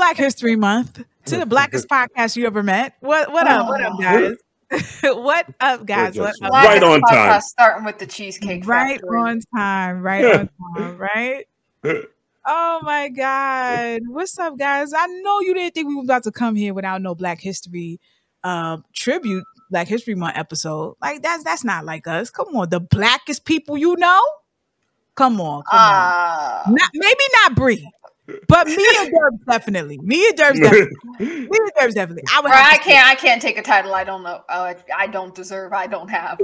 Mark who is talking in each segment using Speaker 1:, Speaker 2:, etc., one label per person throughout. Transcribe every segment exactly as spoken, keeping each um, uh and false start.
Speaker 1: Black History Month, to the blackest podcast you ever met. What what up? What up, guys? What up, guys? What up?
Speaker 2: Right on
Speaker 3: podcast
Speaker 2: time.
Speaker 3: Starting with the Cheesecake
Speaker 1: Right
Speaker 3: Factory.
Speaker 1: on time. Right on time. Right. Oh my God. What's up, guys? I know you didn't think we were about to come here without no Black History uh, tribute, Black History Month episode. Like that's that's not like us. Come on, the blackest people you know. Come on, come
Speaker 3: Uh,
Speaker 1: on. Not, maybe not Bree, but me and Derbs definitely. Me and Derbs definitely. Me and Derbs definitely. I would.
Speaker 3: Or
Speaker 1: have
Speaker 3: I
Speaker 1: to
Speaker 3: can't. I can't take a title. I don't know. Uh, I don't deserve. I don't have.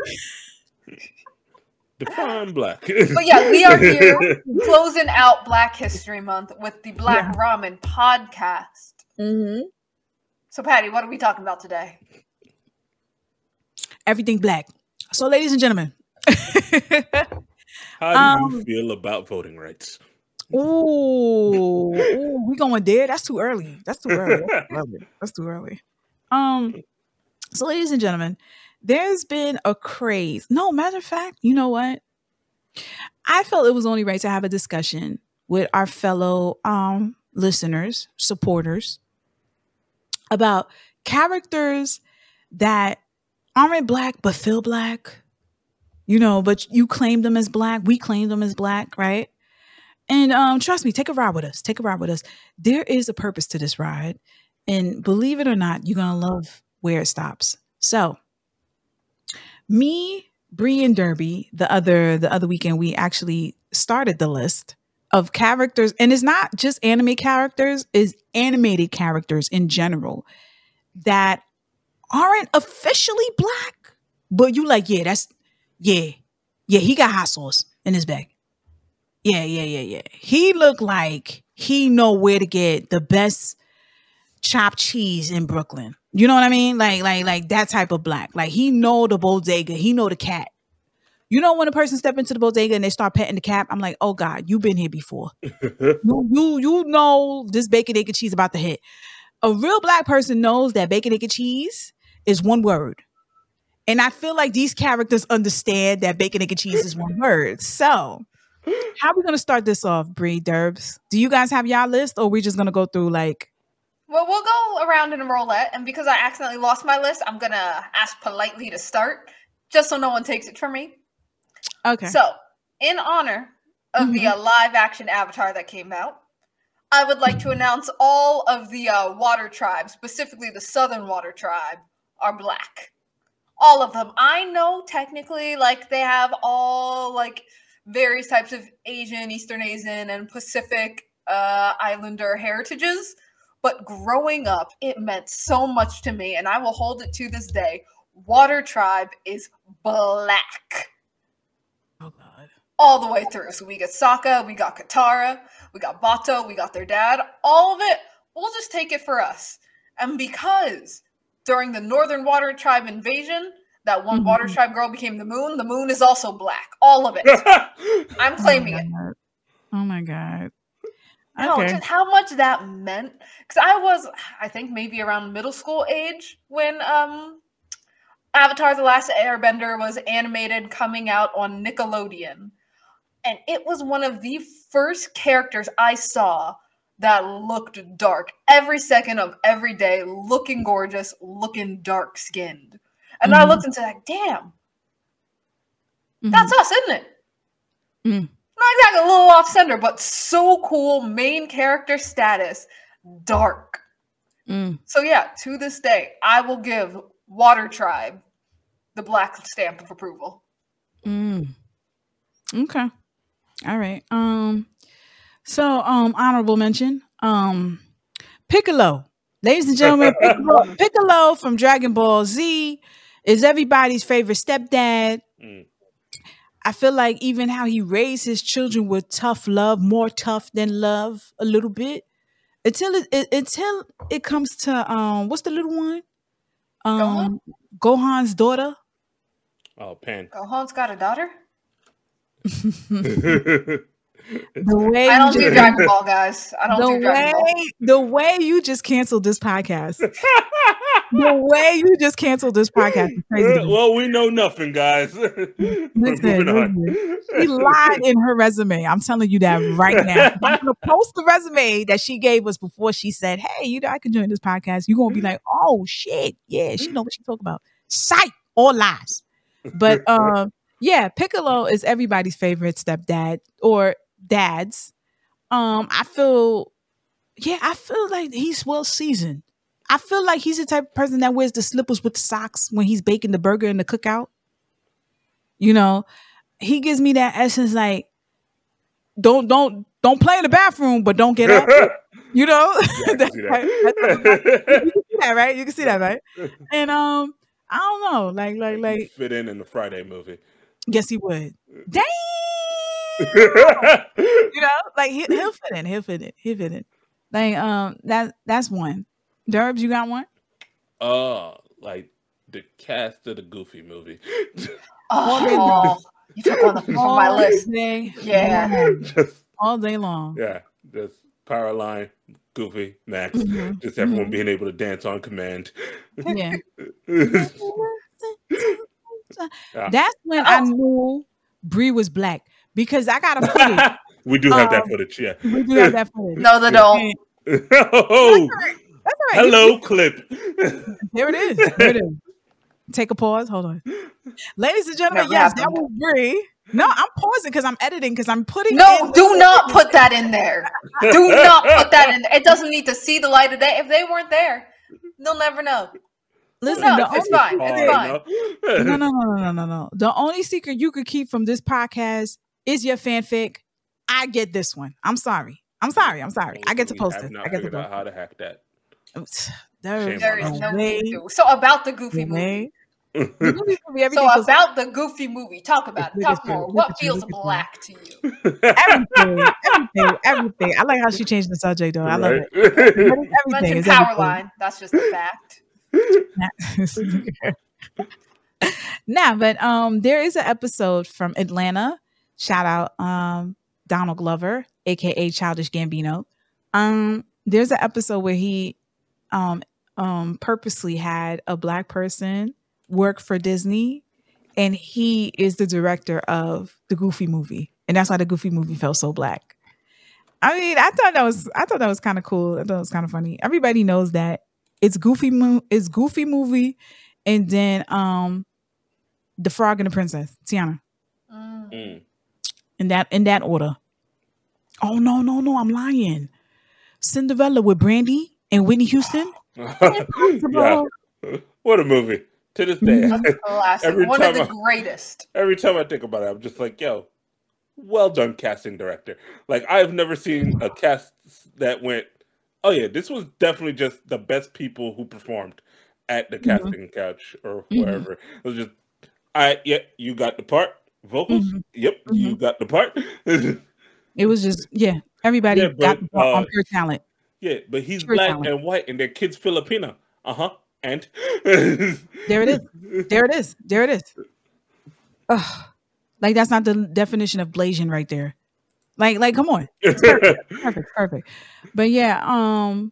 Speaker 2: Define black.
Speaker 3: But yeah, we are here closing out Black History Month with the Black
Speaker 1: Yeah.
Speaker 3: Ramen podcast.
Speaker 1: Mm-hmm.
Speaker 3: So, Patty, what are we talking about today?
Speaker 1: Everything black. So, ladies and gentlemen.
Speaker 2: How do
Speaker 1: Um,
Speaker 2: you feel about voting rights?
Speaker 1: Ooh, ooh, we going there? That's too early. That's too early. That's too early. That's too early. Um, so ladies and gentlemen, there's been a craze. No, matter of fact, you know what? I felt it was only right to have a discussion with our fellow um listeners, supporters, about characters that aren't black but feel black. You know, but you claim them as black. We claim them as black, right? And um, trust me, take a ride with us. Take a ride with us. There is a purpose to this ride. And believe it or not, you're going to love where it stops. So me, Bree, and Derby, the other the other weekend, we actually started the list of characters. And it's not just anime characters, it's animated characters in general that aren't officially black. But you like, yeah, that's, yeah, yeah, he got hot sauce in his bag. Yeah, yeah, yeah, yeah. He looked like he know where to get the best chopped cheese in Brooklyn. You know what I mean? Like, like, like that type of black. Like he know the bodega. He know the cat. You know when a person step into the bodega and they start petting the cat, I'm like, oh God, you've been here before. you, you, you know this bacon, egg, and cheese about to hit. A real black person knows that bacon, egg, and cheese is one word. And I feel like these characters understand that bacon, egg, and cheese is one word. So how are we going to start this off, Bree, Derbs? Do you guys have y'all list, or are we just going to go through like...
Speaker 3: Well, we'll go around in a roulette, and because I accidentally lost my list, I'm gonna ask politely to start, just so no one takes it from me.
Speaker 1: Okay.
Speaker 3: So, in honor of
Speaker 1: Mhm.
Speaker 3: the uh, live-action Avatar that came out, I would like to announce all of the uh, water tribes, specifically the Southern Water Tribe, are black. All of them. I know technically, like, they have all, like, various types of Asian, Eastern Asian, and Pacific uh, Islander heritages. But growing up, it meant so much to me, and I will hold it to this day. Water Tribe is black.
Speaker 1: Oh God.
Speaker 3: All the way through. So we got Sokka, we got Katara, we got Bato, we got their dad. All of it, we'll just take it for us. And because during the Northern Water Tribe invasion, that one
Speaker 1: Mhm.
Speaker 3: Water Tribe girl became the moon, the moon is also black. All of it. I'm claiming it.
Speaker 1: Oh my God.
Speaker 3: No,
Speaker 1: Okay.
Speaker 3: just how much that meant. Because I was, I think, maybe around middle school age when um, Avatar: The Last Airbender was animated, coming out on Nickelodeon. And it was one of the first characters I saw that looked dark. Every second of every day, looking gorgeous, looking dark-skinned. And I
Speaker 1: Mhm.
Speaker 3: looked and said, damn,
Speaker 1: Mhm.
Speaker 3: that's us, isn't it?
Speaker 1: Mm.
Speaker 3: Not exactly a little off center, but so cool. Main character status, dark.
Speaker 1: Mm.
Speaker 3: So yeah, to this day, I will give Water Tribe the black stamp of approval.
Speaker 1: Mm. Okay. All right. Um. So, um, honorable mention. Um, Piccolo, ladies and gentlemen, Piccolo, Piccolo from Dragon Ball Z is everybody's favorite stepdad.
Speaker 2: Mm.
Speaker 1: I feel like even how he raised his children with tough love, more tough than love, a little bit, until it, it until it comes to um, what's the little one? Um, Gohan's daughter.
Speaker 2: Oh, Pan.
Speaker 3: Gohan's got a daughter?
Speaker 1: The way
Speaker 3: I
Speaker 1: you
Speaker 3: don't do
Speaker 1: just,
Speaker 3: Dragon Ball, guys. I don't
Speaker 1: the
Speaker 3: do Dragon Ball.
Speaker 1: way the way you just canceled this podcast. The way you just canceled this podcast is crazy. to me.
Speaker 2: Well, we know nothing, guys.
Speaker 1: Listen,
Speaker 2: Moving on.
Speaker 1: listen. She lied in her resume. I'm telling you that right now. I'm gonna post the resume that she gave us before she said, "Hey, you know, I can join this podcast." You're gonna be like, "Oh shit, yeah, she know what she talking about." Psych, all lies. But um, yeah, Piccolo is everybody's favorite stepdad or dads. Um, I feel, yeah, I feel like he's well seasoned. I feel like he's the type of person that wears the slippers with the socks when he's baking the burger in the cookout. You know, he gives me that essence like, don't don't don't play in the bathroom, but don't get up. You know,
Speaker 2: Yeah, I can see that.
Speaker 1: you can see that, right? You can see that, right? And um, I don't know, like like
Speaker 2: He
Speaker 1: like,
Speaker 2: fit in in the Friday movie.
Speaker 1: yes, he would. Dang, you know, like he, he'll fit in, he'll fit in, he'll fit in. Like um, that that's one. Derbs, you got one?
Speaker 2: Oh, like the cast of the Goofy movie.
Speaker 3: Oh, you took one from my
Speaker 1: All
Speaker 3: list.
Speaker 1: day
Speaker 3: Yeah.
Speaker 1: long.
Speaker 2: Just
Speaker 1: all day long.
Speaker 2: yeah, just Powerline, Goofy, Max,
Speaker 1: Mhm,
Speaker 2: just everyone
Speaker 1: mhm.
Speaker 2: being able to dance on command.
Speaker 1: Yeah.
Speaker 2: Yeah.
Speaker 1: That's when I
Speaker 3: Oh.
Speaker 1: knew Brie was black because I got a footage.
Speaker 2: We do have that
Speaker 1: Um,
Speaker 2: footage, yeah.
Speaker 1: We do have that footage.
Speaker 3: No, they don't.
Speaker 1: And
Speaker 2: Oh,
Speaker 1: that's all right. You-
Speaker 2: hello, clip.
Speaker 1: There it is. There it is. Take a pause. Hold on. Ladies and gentlemen,
Speaker 3: Never
Speaker 1: yes, that
Speaker 3: happened.
Speaker 1: was Brie. No, I'm pausing because I'm editing because I'm putting
Speaker 3: No,
Speaker 1: in
Speaker 3: do not put that in there. Do not put that in there. It doesn't need to see the light of day. If they weren't there, they'll never know.
Speaker 1: Listen,
Speaker 3: No,
Speaker 1: the
Speaker 3: it's
Speaker 1: only
Speaker 3: fine. It's fine.
Speaker 1: no, no, no, no, no, no, no. The only secret you could keep from this podcast is your fanfic. I get this one. I'm sorry. I'm sorry. I'm sorry. I get to
Speaker 2: We
Speaker 1: post
Speaker 2: have
Speaker 1: it.
Speaker 2: not
Speaker 1: I get to
Speaker 2: figured out
Speaker 1: post
Speaker 2: how to hack that.
Speaker 1: it. There,
Speaker 2: Shame
Speaker 3: There
Speaker 2: on
Speaker 3: is
Speaker 2: us.
Speaker 3: no
Speaker 1: way,
Speaker 3: need to. So about the Goofy
Speaker 1: the
Speaker 3: movie.
Speaker 1: way. The Goofy movie, everything
Speaker 3: So
Speaker 1: feels-
Speaker 3: about the Goofy movie. Talk about it.
Speaker 1: Look
Speaker 3: Talk
Speaker 1: at you,
Speaker 3: more.
Speaker 1: look
Speaker 3: What
Speaker 1: at you,
Speaker 3: feels
Speaker 1: look at you.
Speaker 3: black to you?
Speaker 1: everything, everything, everything. I like how she changed the subject though. I love
Speaker 2: Right?
Speaker 1: it. But it's everything.
Speaker 3: Mention
Speaker 1: It's
Speaker 3: Powerline. That's just a fact.
Speaker 1: everything. Nah, but um, there is an episode from Atlanta. Shout out um Donald Glover, aka Childish Gambino. Um, there's an episode where he um um purposely had a black person work for Disney, and he is the director of the Goofy movie, and that's why the Goofy movie felt so black. I mean, I thought that was I thought that was kind of cool. I thought it was kind of funny. Everybody knows that it's Goofy mo- it's Goofy movie, and then um the Frog and the Princess, Tiana,
Speaker 3: Mm.
Speaker 2: Mm.
Speaker 1: in that in that order. Oh no no no! I'm lying. Cinderella with Brandy and Whitney Houston.
Speaker 2: Yeah. What a movie. To this day.
Speaker 3: That's a classic.
Speaker 2: Every
Speaker 3: One of
Speaker 2: time
Speaker 3: the
Speaker 2: I-
Speaker 3: greatest.
Speaker 2: Every time I think about it, I'm just like, yo, well done, casting director. Like, I have never seen a cast that went, oh yeah, this was definitely just the best people who performed at the
Speaker 1: Mhm.
Speaker 2: casting couch or
Speaker 1: Mhm.
Speaker 2: wherever. It was just, all right, yep, you got the part. Vocals,
Speaker 1: Mhm.
Speaker 2: yep, you got the part.
Speaker 1: It was just yeah. Everybody
Speaker 2: Yeah,
Speaker 1: got
Speaker 2: but,
Speaker 1: the part on
Speaker 2: uh,
Speaker 1: pure talent.
Speaker 2: yeah, but he's
Speaker 1: Pure
Speaker 2: black
Speaker 1: talent.
Speaker 2: and white, and their kid's Filipino. Uh huh. And
Speaker 1: There it is. There it is. There it is. Ugh. Like that's not the definition of Blasian right there. Like, like, come on. It's perfect. perfect, perfect. But yeah, um,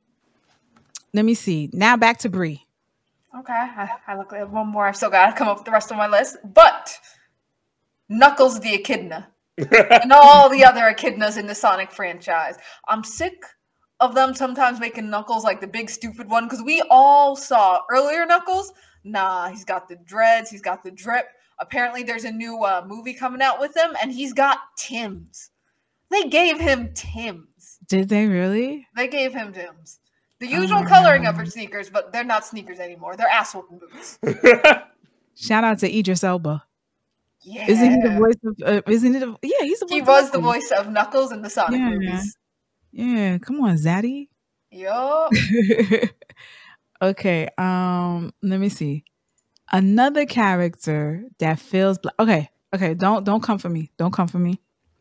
Speaker 1: let me see. Now back to Brie.
Speaker 3: Okay, I, I look at one more. I've still got to come up with the rest of my list. But Knuckles the Echidna and all the other echidnas in the Sonic franchise. I'm sick of them sometimes making Knuckles like the big stupid one because we all saw earlier Knuckles. Nah, he's got the dreads, he's got the drip. Apparently, there's a new uh, movie coming out with him, and he's got Tims. They gave him Tims.
Speaker 1: Did they really?
Speaker 3: They gave him Tims. The usual
Speaker 1: Oh.
Speaker 3: coloring of her sneakers, but they're not sneakers anymore. They're ass whooping boots.
Speaker 1: Shout out to Idris Elba.
Speaker 3: Yeah.
Speaker 1: Isn't he the voice of? Uh, isn't it? A, yeah, he's the voice.
Speaker 3: He
Speaker 1: of
Speaker 3: was the
Speaker 1: Knuckles.
Speaker 3: voice of Knuckles in the Sonic
Speaker 1: Yeah.
Speaker 3: movies.
Speaker 1: Yeah, come on, Zaddy.
Speaker 3: Yup.
Speaker 1: Okay, um, let me see. Another character that feels black. Okay, okay, don't don't come for me. Don't come for me.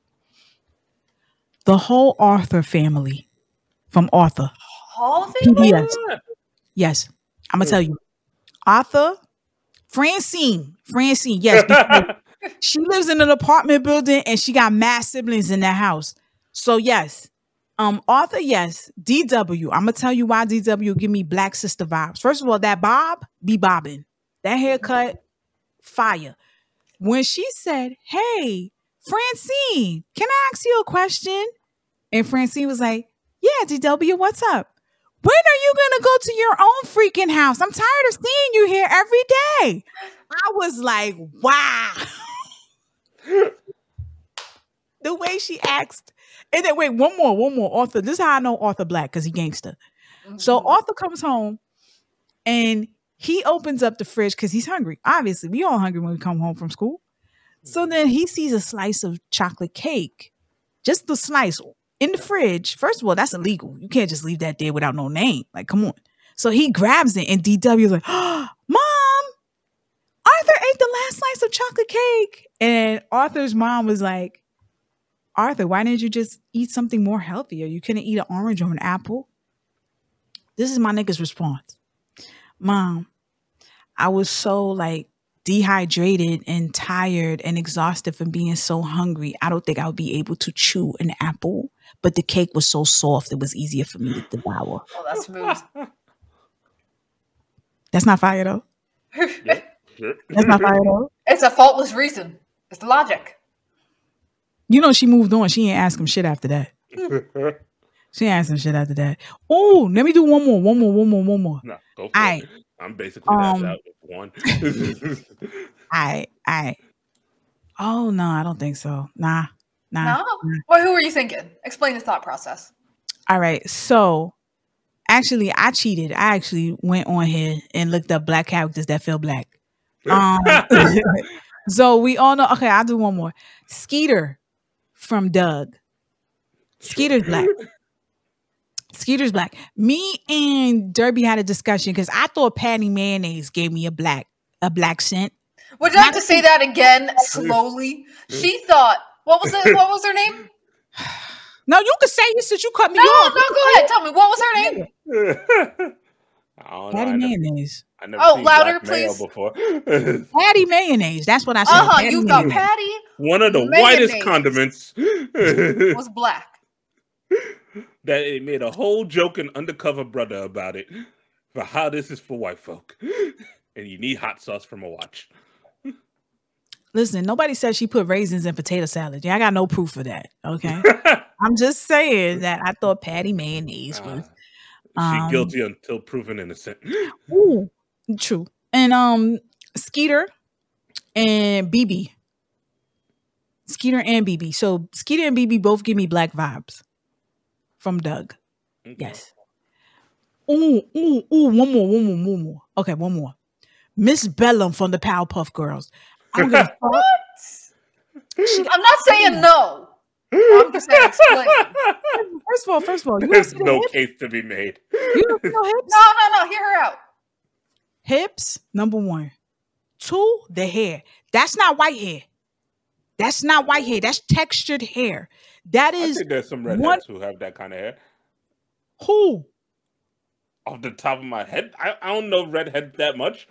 Speaker 1: The whole Arthur family from Arthur.
Speaker 3: Hall of
Speaker 1: P
Speaker 3: Fame?
Speaker 1: B S. Yes, I'm gonna tell you. Arthur, Francine, Francine. Yes, because she lives in an apartment building and she got mass siblings in that house. So yes, Um, Arthur, yes. D W. I'm gonna tell you why D W give me Black Sister vibes. First of all, that bob be bobbing. That haircut, fire. When she said, "Hey, Francine, can I ask you a question?" And Francine was like, "Yeah, D W, what's up? When are you gonna go to your own freaking house? I'm tired of seeing you here every day." I was like, wow. The way she asked. And then wait, one more, one more. Arthur. This is how I know Arthur Black, because he gangster. Mm-hmm. So Arthur comes home and he opens up the fridge because he's hungry. Obviously, we all hungry when we come home from school. So then he sees a slice of chocolate cake. Just the slice in the fridge. First of all, that's illegal. You can't just leave that there without no name. Like, come on. So he grabs it and D W is like, oh, Mom, Arthur ate the last slice of chocolate cake. And Arthur's mom was like, Arthur, why didn't you just eat something more healthier? You couldn't eat an orange or an apple. This is my nigga's response. Mom, I was so like dehydrated and tired and exhausted from being so hungry. I don't think I would be able to chew an apple, but the cake was so soft, it was easier for me to devour.
Speaker 3: Oh, that's smooth.
Speaker 1: That's not fire though. That's not fire though.
Speaker 3: It's a faultless reason. It's logic.
Speaker 1: You know, she moved on. She ain't ask him shit after that. She ain't asked him shit after that. Oh, let me do one more, one more, one more, one more.
Speaker 2: No, go for
Speaker 1: I,
Speaker 2: it. I'm basically um, out with one.
Speaker 1: I, I. Oh no, I don't think so. Nah, nah.
Speaker 3: No. Well, who were you thinking? Explain the thought process.
Speaker 1: All right, so actually, I cheated. I actually went on here and looked up black characters that feel black. Um, so we all know. Okay, I'll do one more. Skeeter from Doug. Skeeter's black. Skeeter's black. Me and Derby had a discussion because I thought Patty Mayonnaise gave me a black a black scent.
Speaker 3: Would you like to say that again slowly? She thought, what was it? What was her name?
Speaker 1: No, you can say it since you cut me
Speaker 3: no,
Speaker 1: off.
Speaker 3: No, go ahead. Tell me, what was her name?
Speaker 2: I don't
Speaker 1: Patty
Speaker 2: know.
Speaker 1: Mayonnaise.
Speaker 2: I never, I never
Speaker 3: oh,
Speaker 2: seen
Speaker 3: louder,
Speaker 2: black mayo
Speaker 3: please.
Speaker 2: Before.
Speaker 1: Patty Mayonnaise. That's what I said.
Speaker 3: Uh-huh,
Speaker 1: Patty
Speaker 3: you thought
Speaker 1: mayonnaise.
Speaker 3: Patty
Speaker 2: One of the
Speaker 3: Mayonnaise
Speaker 2: whitest condiments.
Speaker 3: was black.
Speaker 2: That it made a whole joke in Undercover Brother about it. For how this is for white folk. And you need hot sauce from a watch.
Speaker 1: Listen, nobody said she put raisins in potato salad. Yeah, I got no proof of that. Okay. I'm just saying that I thought Patty Mayonnaise was.
Speaker 2: Uh,
Speaker 1: um,
Speaker 2: she guilty until proven innocent.
Speaker 1: Ooh, true. And um, Skeeter and B B. Skeeter and B B. So Skeeter and B B both give me black vibes from Doug.
Speaker 2: Okay.
Speaker 1: Yes. Ooh, ooh, ooh, one more, one more, one more. Okay, one more. Miss Bellum from the Powerpuff Girls. I'm gonna
Speaker 3: What? She, I'm not saying no. I'm just saying explain.
Speaker 1: First of all, first of all, you
Speaker 2: There's
Speaker 1: don't see
Speaker 2: no
Speaker 1: the hips?
Speaker 2: case to be made.
Speaker 1: You don't see no hips?
Speaker 3: No, no, no. Hear her out.
Speaker 1: Hips, number one. Two, the hair. That's not white hair. That's not white hair. That's textured hair. That is.
Speaker 2: I think there's some redheads who have that kind of hair.
Speaker 1: Who?
Speaker 2: Off the top of my head, I, I don't know redhead that much.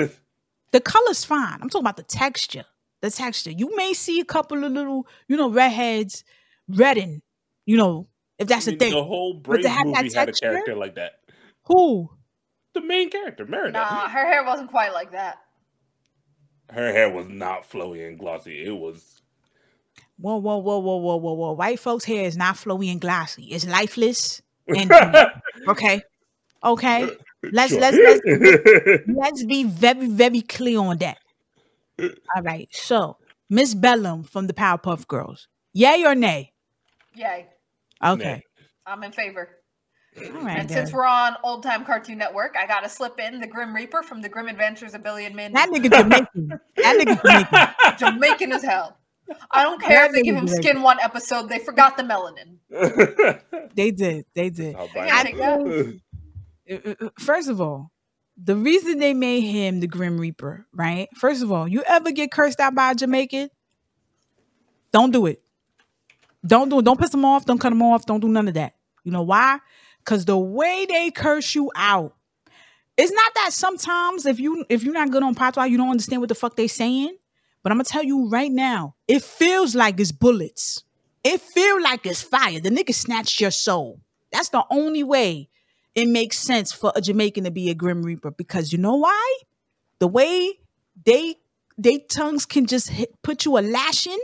Speaker 1: The color's fine. I'm talking about the texture. The texture. You may see a couple of little, you know, redheads redden, you know, if that's
Speaker 2: I
Speaker 1: a
Speaker 2: mean,
Speaker 1: thing.
Speaker 2: The whole
Speaker 1: But
Speaker 2: Brave
Speaker 1: to have that
Speaker 2: movie had a
Speaker 1: texture?
Speaker 2: character like that.
Speaker 1: Who?
Speaker 2: The main character, Merida.
Speaker 3: Nah, her hair wasn't quite like that.
Speaker 2: Her hair was not flowy and glossy. It was.
Speaker 1: Whoa, whoa, whoa, whoa, whoa, whoa, whoa. White folks' hair is not flowy and glossy. It's lifeless. And okay. Okay. Let's
Speaker 2: Sure.
Speaker 1: let's let's let's be very, very clear on that. All right. So Miss Bellum from the Powerpuff Girls. Yay or nay?
Speaker 3: Yay.
Speaker 1: Okay.
Speaker 2: Nay.
Speaker 3: I'm in favor.
Speaker 1: All right.
Speaker 3: And
Speaker 1: then.
Speaker 3: since we're on Old Time Cartoon Network, I gotta slip in the Grim Reaper from the Grim Adventures of Billy and Mandy.
Speaker 1: That nigga Jamaican. That nigga Jamaican.
Speaker 3: Jamaican as hell. I don't care if they give him skin one episode. They forgot the melanin.
Speaker 1: They did. They did.
Speaker 2: I'll
Speaker 3: I
Speaker 2: buy
Speaker 3: can't
Speaker 2: it.
Speaker 3: take that.
Speaker 1: Uh, uh, First of all, the reason they made him the Grim Reaper, right? First of all, you ever get cursed out by a Jamaican? Don't do it. Don't do it. Don't piss them off. Don't cut them off. Don't do none of that. You know why? Because the way they curse you out, it's not that sometimes if you if you're not good on patois, you don't understand what the fuck they saying. But I'm gonna tell you right now, it feels like it's bullets. It feel like it's fire. The nigga snatched your soul. That's the only way it makes sense for a Jamaican to be a Grim Reaper, because you know why? The way they they tongues can just hit, put you a lashing.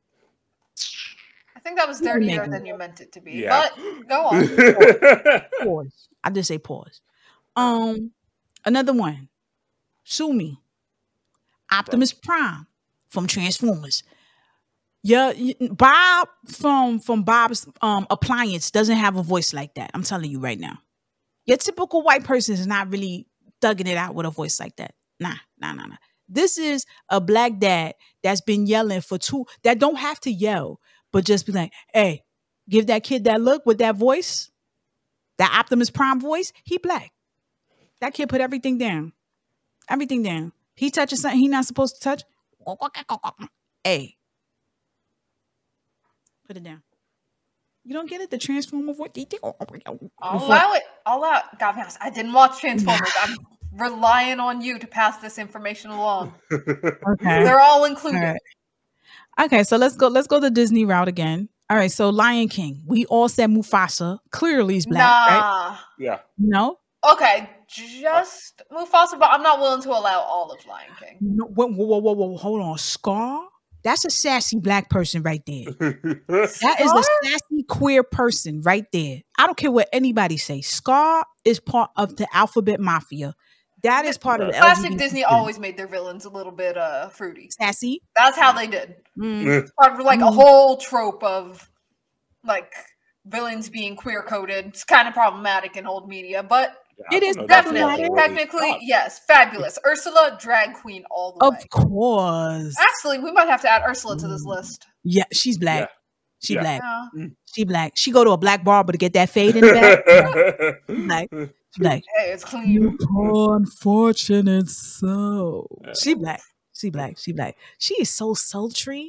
Speaker 3: I think that was
Speaker 1: You're
Speaker 3: dirtier
Speaker 1: making-
Speaker 3: than you meant it to be.
Speaker 2: Yeah.
Speaker 3: But go on.
Speaker 1: Pause. I just say pause. Um, another one. Sumi, Optimus Prime from Transformers. Yeah, y- Bob from from Bob's um appliance doesn't have a voice like that. I'm telling you right now. Your typical white person is not really thugging it out with a voice like that. Nah, nah, nah, nah. This is a black dad that's been yelling for two, that don't have to yell, but just be like, hey, give that kid that look with that voice, that Optimus Prime voice. He black. That kid put everything down. Everything down. He touches something he not supposed to touch. Hey. Put it down. You don't get it? The Transformer voice?
Speaker 3: I'll allow it. I'll allow it. God, honest, I didn't watch Transformers. I'm relying on you to pass this information along.
Speaker 1: Okay.
Speaker 3: They're all included.
Speaker 1: All right. Okay, so let's go. Let's go the Disney route again. All right, so Lion King. We all said Mufasa. Clearly, he's black, right?
Speaker 3: Nah.
Speaker 2: Yeah.
Speaker 1: No.
Speaker 3: Okay, just Mufasa, but I'm not willing to allow all of Lion King.
Speaker 1: No. Whoa, whoa, whoa, whoa, whoa. Hold on. Scar. That's a sassy black person right there. That is a sassy queer person right there. I don't care what anybody say. Scar is part of the alphabet mafia. That is part of the
Speaker 3: Classic
Speaker 1: L G B T
Speaker 3: Disney
Speaker 1: Q.
Speaker 3: always made their villains a little bit uh fruity.
Speaker 1: Sassy.
Speaker 3: That's how they did.
Speaker 1: Mm.
Speaker 3: Part of like a whole trope of like villains being queer coded. It's kind of problematic in old media, but
Speaker 1: It is
Speaker 3: definitely,
Speaker 1: problematic.
Speaker 3: technically, yes, fabulous. Ursula, drag queen all the
Speaker 1: Of
Speaker 3: way.
Speaker 1: course.
Speaker 3: Actually, we might have to add Ursula to this list.
Speaker 1: Yeah, she's black.
Speaker 2: Yeah.
Speaker 1: She
Speaker 2: Yeah.
Speaker 1: black.
Speaker 3: Yeah.
Speaker 1: She black. She go to a black barber to get that fade in the back. She black. She black.
Speaker 3: Hey, it's clean.
Speaker 1: Unfortunate soul. She black. She black. She black. She is so sultry.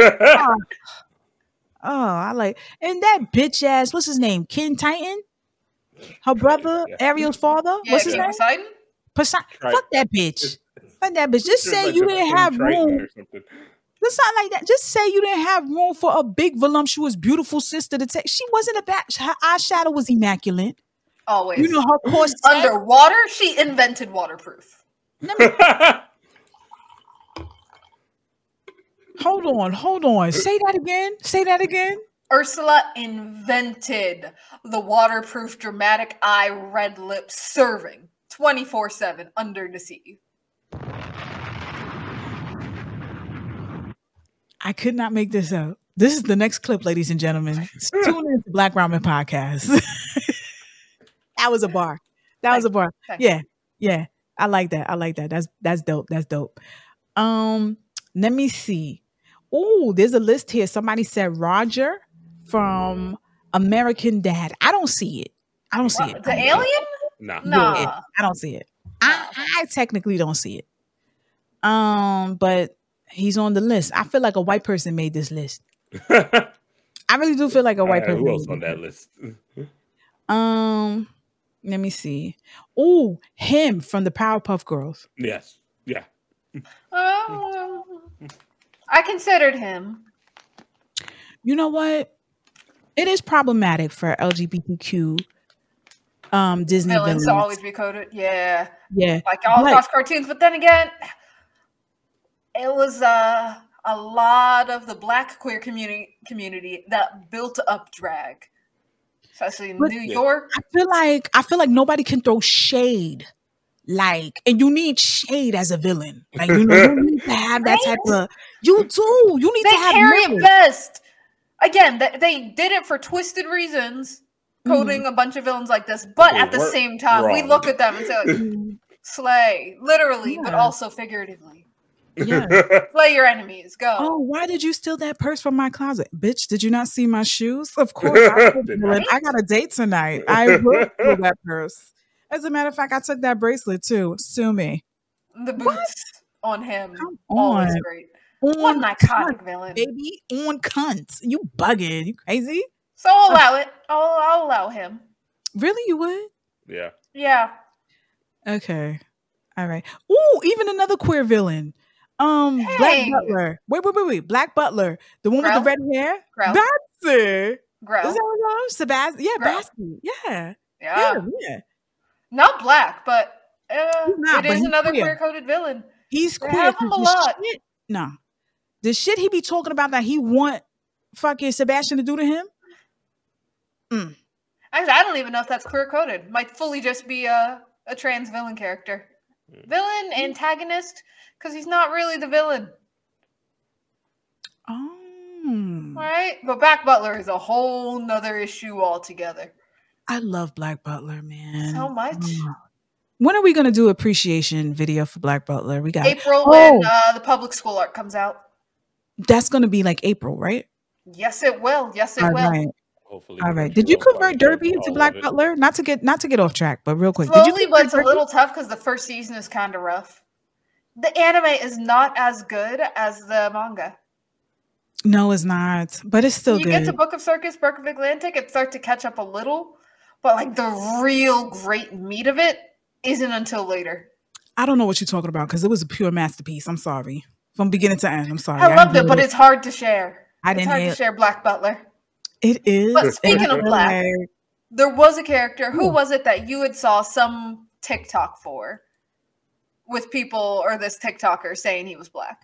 Speaker 1: Oh, I like, and that bitch ass, what's his name? Ken Titan? Her brother,
Speaker 2: Yeah.
Speaker 1: Ariel's father?
Speaker 3: Yeah,
Speaker 1: What's his
Speaker 3: King
Speaker 1: name?
Speaker 3: Poseidon?
Speaker 1: Poseidon.
Speaker 2: Right.
Speaker 1: Fuck that bitch. Fuck that bitch. Just
Speaker 2: She was
Speaker 1: say
Speaker 2: like
Speaker 1: you
Speaker 2: the
Speaker 1: didn't
Speaker 2: King
Speaker 1: have
Speaker 2: Triton
Speaker 1: room.
Speaker 2: or something.
Speaker 1: Just something like that. Just say you didn't have room for a big, voluptuous, beautiful sister to take. She wasn't a bad. Her eyeshadow was immaculate.
Speaker 3: Always.
Speaker 1: You know her corset.
Speaker 3: Underwater, she invented waterproof.
Speaker 1: Let me- hold on, hold on. Say that again. Say that again.
Speaker 3: Ursula invented the waterproof dramatic eye red lip serving twenty-four seven under the sea.
Speaker 1: I could not make this up. This is the next clip, ladies and gentlemen. Tune in to Black Ramen Podcast. That was a bar. That was a bar.
Speaker 3: Thank
Speaker 1: Yeah, yeah. I like that. I like that. That's that's dope. That's dope. Um, let me see. Oh, there's a list here. Somebody said Roger from American Dad. I don't see it. I don't see it.
Speaker 3: The alien?
Speaker 2: Nah.
Speaker 3: Nah.
Speaker 1: Yeah, I don't see it. I, I technically don't see it. Um, but he's on the list. I feel like a white person made this list. I really do feel like a white
Speaker 2: Alright,
Speaker 1: person.
Speaker 2: who else
Speaker 1: made
Speaker 2: on
Speaker 1: this
Speaker 2: that list?
Speaker 1: list. Um, let me see. Oh, him from the Powerpuff Girls.
Speaker 2: Yes. Yeah.
Speaker 3: Um, I considered him.
Speaker 1: You know what? It is problematic for L G B T Q um Disney
Speaker 3: Villains
Speaker 1: villains.
Speaker 3: to always be coded. Yeah.
Speaker 1: Yeah.
Speaker 3: Like all
Speaker 1: But-
Speaker 3: across cartoons. But then again, it was uh, a lot of the black queer community community that built up drag. Especially in
Speaker 1: But-
Speaker 3: New
Speaker 2: Yeah.
Speaker 3: York.
Speaker 1: I feel like I feel like nobody can throw shade. Like, and you need shade as a villain. Like, you know, you need to have that type of. You do. You need
Speaker 3: They
Speaker 1: to have.
Speaker 3: carry it
Speaker 1: merit.
Speaker 3: best. Again, th- they did it for twisted reasons,
Speaker 1: Mm-hmm.
Speaker 3: coding a bunch of villains like this. But
Speaker 2: They
Speaker 3: at the
Speaker 2: weren't
Speaker 3: same time, we
Speaker 2: wrong.
Speaker 3: look at them and say, like, slay, literally, but
Speaker 1: Yeah.
Speaker 3: also figuratively.
Speaker 1: Yeah.
Speaker 3: Slay your enemies. Go.
Speaker 1: Oh, why did you steal that purse from my closet? Bitch, did you not see my shoes? Of course. I, will
Speaker 2: Did
Speaker 1: steal it.
Speaker 2: not.
Speaker 1: I got a date tonight. I will steal that purse. As a matter of fact, I took that bracelet too. Sue me.
Speaker 3: The boots on him.
Speaker 1: Come
Speaker 3: Always
Speaker 1: on.
Speaker 3: great. What
Speaker 1: On
Speaker 3: an iconic
Speaker 1: cunt,
Speaker 3: villain.
Speaker 1: baby. On cunt. You bugging. You crazy?
Speaker 3: So I'll allow it. I'll, I'll allow him.
Speaker 1: Really, you would?
Speaker 2: Yeah.
Speaker 3: Yeah.
Speaker 1: Okay. All right. Ooh, even another queer villain. Um, Black
Speaker 3: Hey.
Speaker 1: Butler. Wait, wait, wait, wait. Black Butler. The one
Speaker 3: Growlithe?
Speaker 1: with the red hair.
Speaker 3: Growlithe?
Speaker 1: That's Is
Speaker 3: Grow.
Speaker 1: that what it was? Sebastian? Yeah,
Speaker 3: Grow.
Speaker 1: Basti. Yeah.
Speaker 3: Yeah.
Speaker 1: Yeah, yeah.
Speaker 3: Not black, but uh,
Speaker 1: He's not,
Speaker 3: it
Speaker 1: but
Speaker 3: is
Speaker 1: he's
Speaker 3: another
Speaker 1: queer.
Speaker 3: queer-coded villain.
Speaker 1: He's
Speaker 3: They
Speaker 1: queer
Speaker 3: have him
Speaker 1: because
Speaker 3: a
Speaker 1: the
Speaker 3: lot.
Speaker 1: shit. No, the shit he be talking about that he want fucking Sebastian to do to him. Mm.
Speaker 3: Actually, I don't even know if that's queer-coded. Might fully just be a, a trans villain character. Villain, antagonist, because he's not really the villain.
Speaker 1: Oh.
Speaker 3: Right? But Black Butler is a whole nother issue altogether.
Speaker 1: I love Black Butler, man.
Speaker 3: So much.
Speaker 1: Mm. When are we going to do appreciation video for Black Butler? We got
Speaker 3: April
Speaker 1: oh,
Speaker 3: when uh, the public school art comes out.
Speaker 1: That's going to be like April, right?
Speaker 3: Yes, it will. Yes, it
Speaker 1: All
Speaker 3: will.
Speaker 1: right.
Speaker 2: Hopefully.
Speaker 1: All right. Did you convert Derby to Black Butler? Not to get not to get off track, but real quick.
Speaker 3: Slowly,
Speaker 1: Did you
Speaker 3: but it's a
Speaker 1: Derby?
Speaker 3: little tough because the first season is kind of rough. The anime is not as good as the manga.
Speaker 1: No, it's not. But it's still
Speaker 3: you
Speaker 1: good.
Speaker 3: get to Book of Circus, Book of Atlantic, it starts to catch up a little, but like the real great meat of it isn't until later.
Speaker 1: I don't know what you're talking about because it was a pure masterpiece. I'm sorry. From beginning to end. I'm sorry.
Speaker 3: I loved it, but it's hard to share.
Speaker 1: I
Speaker 3: it's
Speaker 1: didn't
Speaker 3: hard
Speaker 1: hear
Speaker 3: to share Black Butler.
Speaker 1: It is.
Speaker 3: But speaking
Speaker 1: And I
Speaker 3: of
Speaker 1: feel
Speaker 3: Black,
Speaker 1: like-
Speaker 3: there was a character. Who
Speaker 1: Ooh.
Speaker 3: was it that you had saw some TikTok for with people or this TikToker saying he was Black?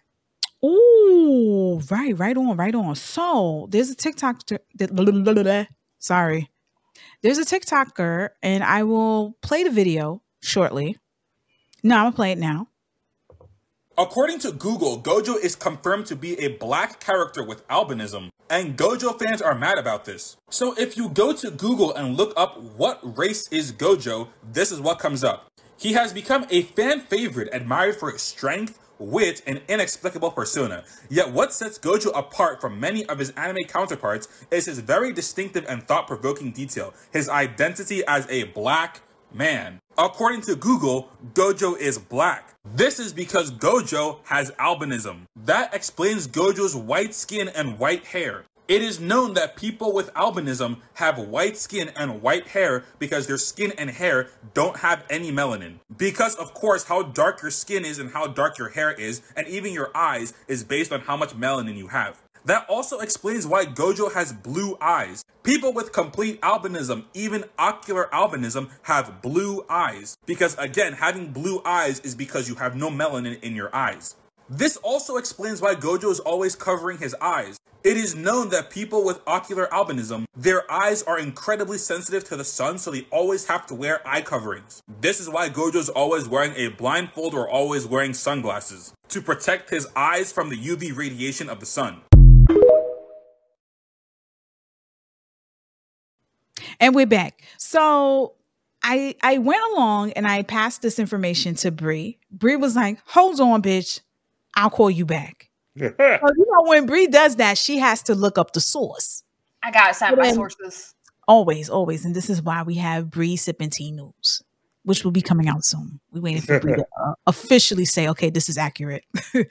Speaker 1: Ooh, right, right on, right on. So there's a TikTok. That, sorry, there's a TikToker, and I will play the video shortly. No, I'm gonna play it now.
Speaker 4: According to Google, Gojo is confirmed to be a black character with albinism, and Gojo fans are mad about this. So if you go to Google and look up what race is Gojo, this is what comes up. He has become a fan favorite, admired for his strength, wit, and inexplicable persona. Yet what sets Gojo apart from many of his anime counterparts is his very distinctive and thought-provoking detail, his identity as a black man. According to Google, Gojo is black. This is because Gojo has albinism. That explains Gojo's white skin and white hair. It is known that people with albinism have white skin and white hair because their skin and hair don't have any melanin. Because of course how dark your skin is and how dark your hair is, and even your eyes, is based on how much melanin you have. That also explains why Gojo has blue eyes. People with complete albinism, even ocular albinism, have blue eyes. Because again, having blue eyes is because you have no melanin in your eyes. This also explains why Gojo is always covering his eyes. It is known that people with ocular albinism, their eyes are incredibly sensitive to the sun, so they always have to wear eye coverings. This is why Gojo is always wearing a blindfold or always wearing sunglasses, to protect his eyes from the U V radiation of the sun.
Speaker 1: And we're back. So I I went along and I passed this information to Bree. Bree was like, hold on, bitch. I'll call you back. So, you know, when Bree does that, she has to look up the source.
Speaker 3: I gotta cite my
Speaker 1: Then-
Speaker 3: sources.
Speaker 1: Always, always. And this is why we have Bree sipping tea news, which will be coming out soon. We're waiting for Bree to uh, officially say, okay, this is accurate.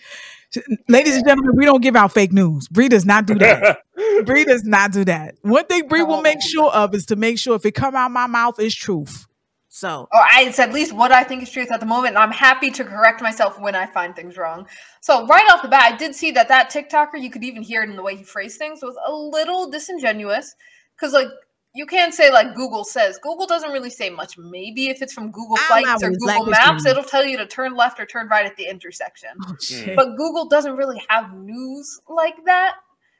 Speaker 1: Ladies and gentlemen, we don't give out fake news. Bree does not do that. Bree does not do that. One thing Bree will make sure of is to make sure if it come out my mouth is truth. So
Speaker 3: Or I, it's at least what I think is truth at the moment, and I'm happy to correct myself when I find things wrong. So right off the bat, I did see that that TikToker, you could even hear it in the way he phrased things, was a little disingenuous. Because, like, you can't say, like, Google says. Google doesn't really say much. Maybe if it's from Google
Speaker 1: I'm
Speaker 3: Flights
Speaker 1: not
Speaker 3: or
Speaker 1: with
Speaker 3: Google
Speaker 1: language
Speaker 3: Maps,
Speaker 1: learning.
Speaker 3: it'll tell you to turn left or turn right at the intersection.
Speaker 1: oh, shit.
Speaker 3: But Google doesn't really have news like that.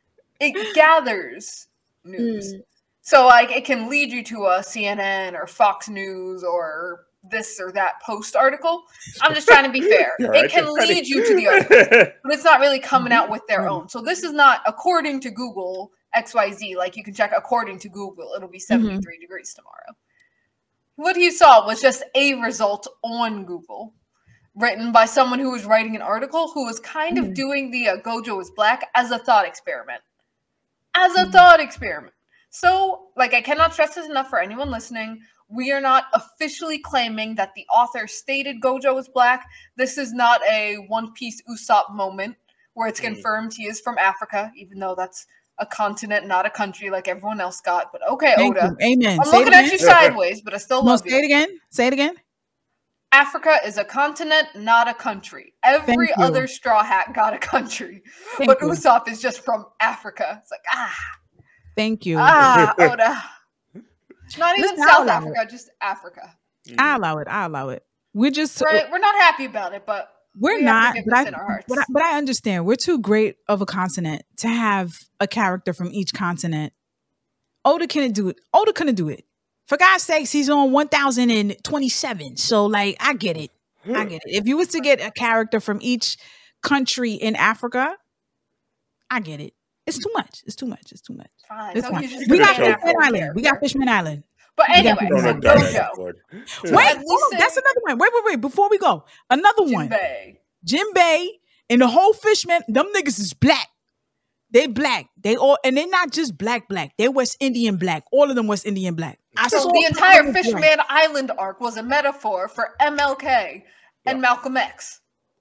Speaker 3: It gathers news. So like it can lead you to a C N N or Fox News or this or that post article. I'm just trying to be fair.
Speaker 2: You're
Speaker 3: It
Speaker 2: right,
Speaker 3: can
Speaker 2: you're funny.
Speaker 3: lead you to the article, but it's not really coming out with their own. So this is not according to Google X Y Z. Like you can check according to Google, it'll be seventy-three degrees tomorrow. What he saw was just a result on Google, written by someone who was writing an article who was kind of
Speaker 1: Mm.
Speaker 3: doing the uh, Gojo is black as a thought experiment. As a thought experiment. So, like, I cannot stress this enough for anyone listening. We are not officially claiming that the author stated Gojo is black. This is not a One Piece Usopp moment where it's
Speaker 2: Mm.
Speaker 3: confirmed he is from Africa, even though that's a continent, not a country like everyone else got. But okay,
Speaker 1: Thank
Speaker 3: Oda.
Speaker 1: you. Amen.
Speaker 3: I'm
Speaker 1: Say it
Speaker 3: looking at
Speaker 1: again.
Speaker 3: you sideways, but I still
Speaker 1: No,
Speaker 3: love
Speaker 1: say
Speaker 3: you.
Speaker 1: it again. Say it again.
Speaker 3: Africa is a continent, not a country. Every
Speaker 1: you.
Speaker 3: other straw hat got a country.
Speaker 1: Thank
Speaker 3: but
Speaker 1: you.
Speaker 3: Usopp is just from Africa. It's like, ah.
Speaker 1: Thank you.
Speaker 3: Ah, Oda. Not even
Speaker 1: Listen,
Speaker 3: South
Speaker 1: I'll
Speaker 3: Africa,
Speaker 1: allow
Speaker 3: just Africa.
Speaker 1: I allow it. I allow it. We're just
Speaker 3: Right? We're not happy about it, but
Speaker 1: we're
Speaker 3: we have
Speaker 1: not.
Speaker 3: forgiveness
Speaker 1: But I,
Speaker 3: in our hearts.
Speaker 1: but I but I understand. We're too great of a continent to have a character from each continent. Oda couldn't do it. Oda couldn't do it. For God's sakes, he's on one thousand twenty-seven. So, like, I get it. I get it. If you was to get a character from each country in Africa, I get it. It's too much. It's too much. It's too much.
Speaker 3: Fine.
Speaker 1: It's
Speaker 3: So
Speaker 1: fine.
Speaker 3: he's just
Speaker 1: We
Speaker 3: a
Speaker 1: got
Speaker 2: Fishman
Speaker 1: Fishman
Speaker 3: African
Speaker 1: Island. We got
Speaker 3: character.
Speaker 1: Fishman Island.
Speaker 3: But
Speaker 1: We got
Speaker 3: anyway,
Speaker 1: Fishman
Speaker 3: so
Speaker 2: Throwing a dart at
Speaker 3: Gojo.
Speaker 2: that board.
Speaker 1: Wait,
Speaker 3: At
Speaker 1: oh,
Speaker 3: least
Speaker 1: that's
Speaker 3: in
Speaker 1: another one. Wait, wait, wait. Before we go, another one.
Speaker 3: Jinbei.
Speaker 1: Jinbei and the whole Fishman, them niggas is black. They black. They all, and they're not just black, black. They're West Indian black. All of them West Indian black. I
Speaker 3: So
Speaker 1: saw
Speaker 3: the entire
Speaker 1: them black.
Speaker 3: Fishman Island arc was a metaphor for M L K and
Speaker 2: Yeah.
Speaker 3: Malcolm X.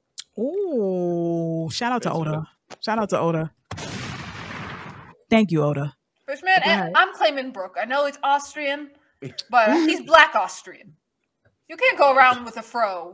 Speaker 1: Ooh, shout out to
Speaker 2: Basically.
Speaker 1: Oda. Shout out to Oda. Thank you, Oda.
Speaker 3: Fishman,
Speaker 1: Go ahead.
Speaker 3: and I'm claiming Brooke. I know it's Austrian, but he's black Austrian. You can't go around with a fro.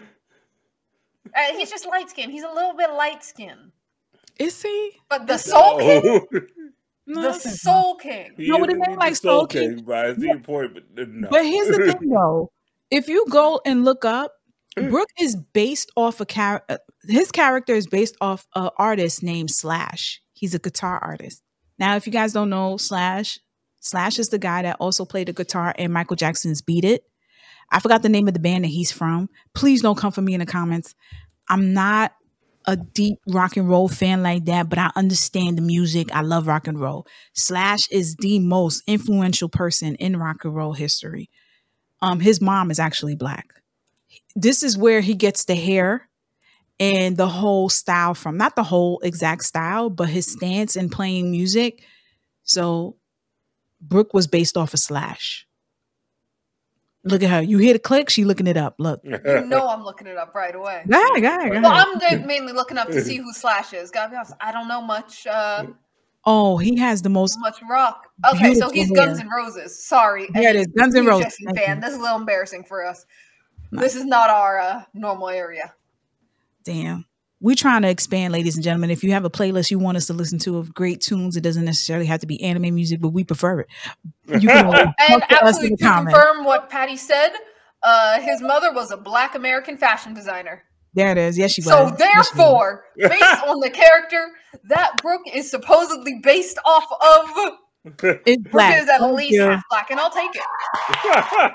Speaker 3: Uh, he's just light skinned. He's a little bit light skinned.
Speaker 1: Is he?
Speaker 3: But the Soul King,
Speaker 2: No.
Speaker 1: No,
Speaker 3: the
Speaker 1: that's not-
Speaker 3: Soul King.
Speaker 2: He
Speaker 1: No, but
Speaker 2: is
Speaker 1: it ain't
Speaker 2: indeed
Speaker 1: like
Speaker 2: the Soul
Speaker 1: Soul King.
Speaker 2: King, but I see your point, but uh, no.
Speaker 1: But here's the thing, though. If you go and look up, Brooke is based off a character. His character is based off an artist named Slash. He's a guitar artist. Now, if you guys don't know Slash, Slash is the guy that also played the guitar in Michael Jackson's "Beat It." I forgot the name of the band that he's from. Please don't come for me in the comments. I'm not a deep rock and roll fan like that, but I understand the music. I love rock and roll. Slash is the most influential person in rock and roll history. Um, his mom is actually black. This is where he gets the hair and the whole style from. Not the whole exact style, but his stance in playing music. So Brooke was based off of Slash. Look at her. You hear the click? She looking it up. Look.
Speaker 3: You know I'm looking it up right away.
Speaker 1: Go ahead, go ahead, go
Speaker 3: Well,
Speaker 1: ahead.
Speaker 3: I'm da- mainly looking up to see who Slash is. Gotta be honest, I don't know much uh
Speaker 1: Oh, he has the most.
Speaker 3: much rock. Okay, so
Speaker 1: Beautiful
Speaker 3: he's
Speaker 1: hair.
Speaker 3: Guns N' Roses. Sorry.
Speaker 1: Here it is, Guns N'
Speaker 3: New
Speaker 1: Roses.
Speaker 3: Justin
Speaker 1: Thank
Speaker 3: fan.
Speaker 1: you.
Speaker 3: This is a little embarrassing for us.
Speaker 1: No.
Speaker 3: This is not our uh, normal area.
Speaker 1: Damn. We're trying to expand, ladies and gentlemen. If you have a playlist you want us to listen to of great tunes, it doesn't necessarily have to be anime music, but we prefer it. You can always
Speaker 3: And
Speaker 1: talk to us in
Speaker 3: absolutely
Speaker 1: the
Speaker 3: to
Speaker 1: comments.
Speaker 3: confirm what Patty said, uh, his mother was a black American fashion designer.
Speaker 1: There it is. Yes, she was.
Speaker 3: So
Speaker 1: Yes, she was.
Speaker 3: therefore, based on the character that Brooke is supposedly based off of,
Speaker 1: It's
Speaker 3: Brooke
Speaker 1: black.
Speaker 3: is at
Speaker 1: Thank
Speaker 3: least
Speaker 1: you.
Speaker 3: half black, and I'll take it.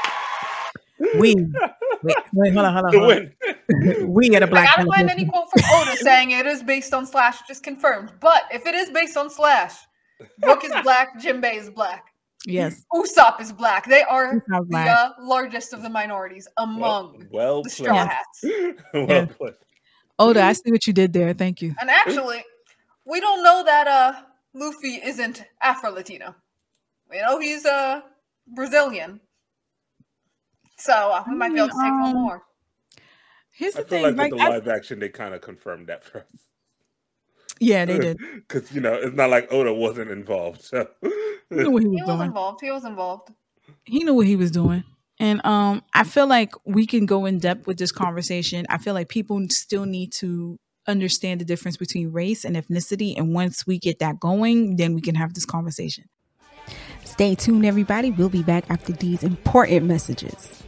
Speaker 1: We. Wait, wait, hold on, hold on.
Speaker 2: The
Speaker 1: Hold on.
Speaker 2: win.
Speaker 1: We get a
Speaker 3: I
Speaker 1: black.
Speaker 3: gotta find any quote from Oda saying it is based on Slash, just confirmed. But if it is based on Slash, Brooke is black, Jinbei is black,
Speaker 1: Yes.
Speaker 3: Usopp is black. They are
Speaker 1: Usopp's
Speaker 3: the
Speaker 1: black.
Speaker 3: uh, largest of the minorities among
Speaker 2: Well, well
Speaker 3: the Straw
Speaker 2: played.
Speaker 3: Hats.
Speaker 2: well
Speaker 1: Yeah.
Speaker 2: played.
Speaker 1: Oda, I see what you did there. Thank you.
Speaker 3: And actually, we don't know that uh, Luffy isn't Afro-Latino. We know he's uh, Brazilian. So uh, we might be able to take one
Speaker 1: Um,
Speaker 3: more.
Speaker 1: Here's
Speaker 2: I
Speaker 1: the
Speaker 2: feel
Speaker 1: thing.
Speaker 2: like with
Speaker 1: Like,
Speaker 2: the
Speaker 1: I-
Speaker 2: live action, they kind of confirmed that for us.
Speaker 1: yeah, they did.
Speaker 2: Because, you know, it's not like Oda wasn't involved. So.
Speaker 1: He knew what he
Speaker 3: He
Speaker 1: was
Speaker 3: was
Speaker 1: doing.
Speaker 3: involved. He was involved.
Speaker 1: He knew what he was doing. And um, I feel like we can go in depth with this conversation. I feel like people still need to understand the difference between race and ethnicity. And once we get that going, then we can have this conversation. Stay tuned, everybody. We'll be back after these important messages.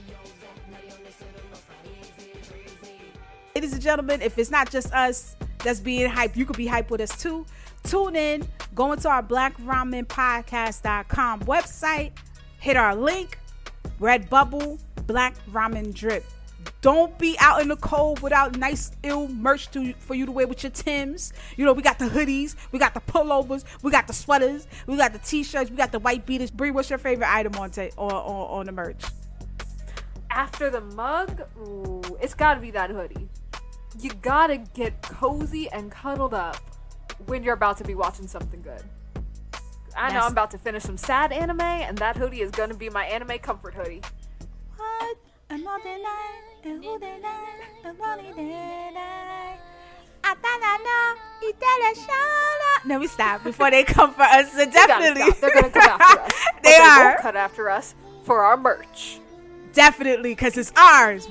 Speaker 1: Ladies and gentlemen, if it's not just us that's being hyped, you could be hyped with us too. Tune in, go into our black ramen podcast dot com website, hit our link, Redbubble, Black Ramen Drip. Don't be out in the cold without nice, ill merch to, for you to wear with your Timbs. You know, we got the hoodies, we got the pullovers, we got the sweaters, we got the t-shirts, we got the white beaters. Bree, what's your favorite item on, ta- on, on, on the merch?
Speaker 5: After the mug, ooh, it's gotta be that hoodie. You gotta get cozy and cuddled up when you're about to be watching something good. I know
Speaker 1: Yes.
Speaker 5: I'm about to finish some sad anime, and that hoodie is gonna be my anime comfort hoodie.
Speaker 1: What? Another night, another night, another night. I thought I know, you tell us shout out. No, we stop before they come for us. So
Speaker 5: They gotta
Speaker 1: definitely.
Speaker 5: stop. They're gonna come after us. But
Speaker 1: They
Speaker 5: they
Speaker 1: are.
Speaker 5: won't cut after us for our merch.
Speaker 1: Definitely, because it's ours. What?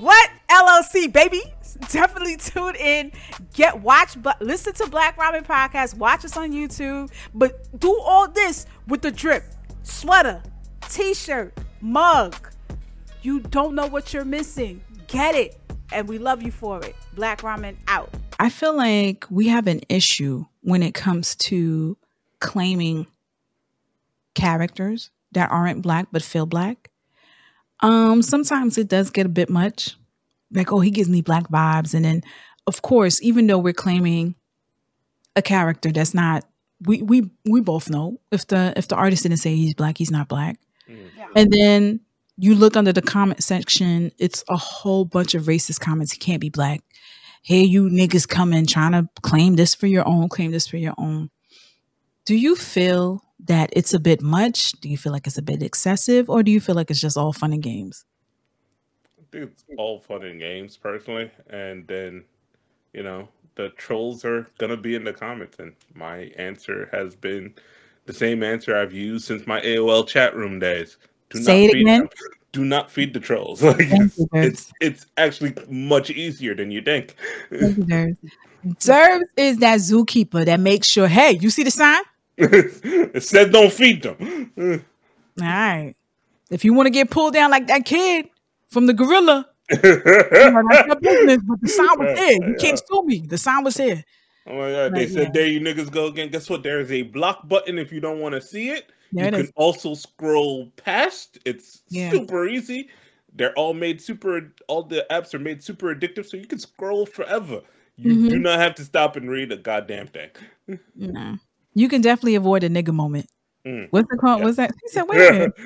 Speaker 1: L L C, baby. Definitely tune in. Get watch, but listen to Black Ramen Podcast. Watch us on YouTube. But do all this with the drip, sweater, t-shirt, mug. You don't know what you're missing. Get it, and we love you for it. Black Ramen out. I feel like we have an issue when it comes to claiming characters that aren't black but feel black. Um, sometimes it does get a bit much. Like, oh, he gives me black vibes. And then, of course, even though we're claiming a character that's not, we we we both know if the if the artist didn't say he's black, he's not black. Mm. Yeah. And then you look under the comment section, it's a whole bunch of racist comments. He can't be black. Here you niggas coming trying to claim this for your own, claim this for your own. Do you feel that it's a bit much? Do you feel like it's a bit excessive? Or do you feel like it's just all fun and games?
Speaker 2: I think it's all fun and games, personally. And then, you know, the trolls are going to be in the comments. And my answer has been the same answer I've used since my A O L chat room days. Do
Speaker 1: Say
Speaker 2: not
Speaker 1: it again.
Speaker 2: Them. Do not feed the trolls. Like, it's, it's it's actually much easier than you think.
Speaker 1: Derbs is that zookeeper that makes sure, hey, you see the sign?
Speaker 2: It says don't feed them.
Speaker 1: All right. If you want to get pulled down like that kid from the gorilla, you know, that's your business, but the sign was here. You can't sue me. The sign was here.
Speaker 2: Oh my God. They right, said, yeah. There you niggas go again. Guess what? There is a block button if you don't want to see it. There you it can is. Also scroll past. It's yeah. super easy. They're all made super, all the apps are made super addictive, so you can scroll forever. You mm-hmm. do not have to stop and read a goddamn thing.
Speaker 1: No. You can definitely avoid a nigga moment. Mm. What's the call? Yeah. What's that? He said, wait a minute.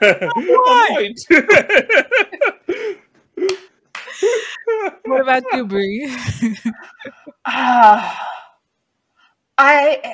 Speaker 1: What about you, Bree?
Speaker 3: uh, I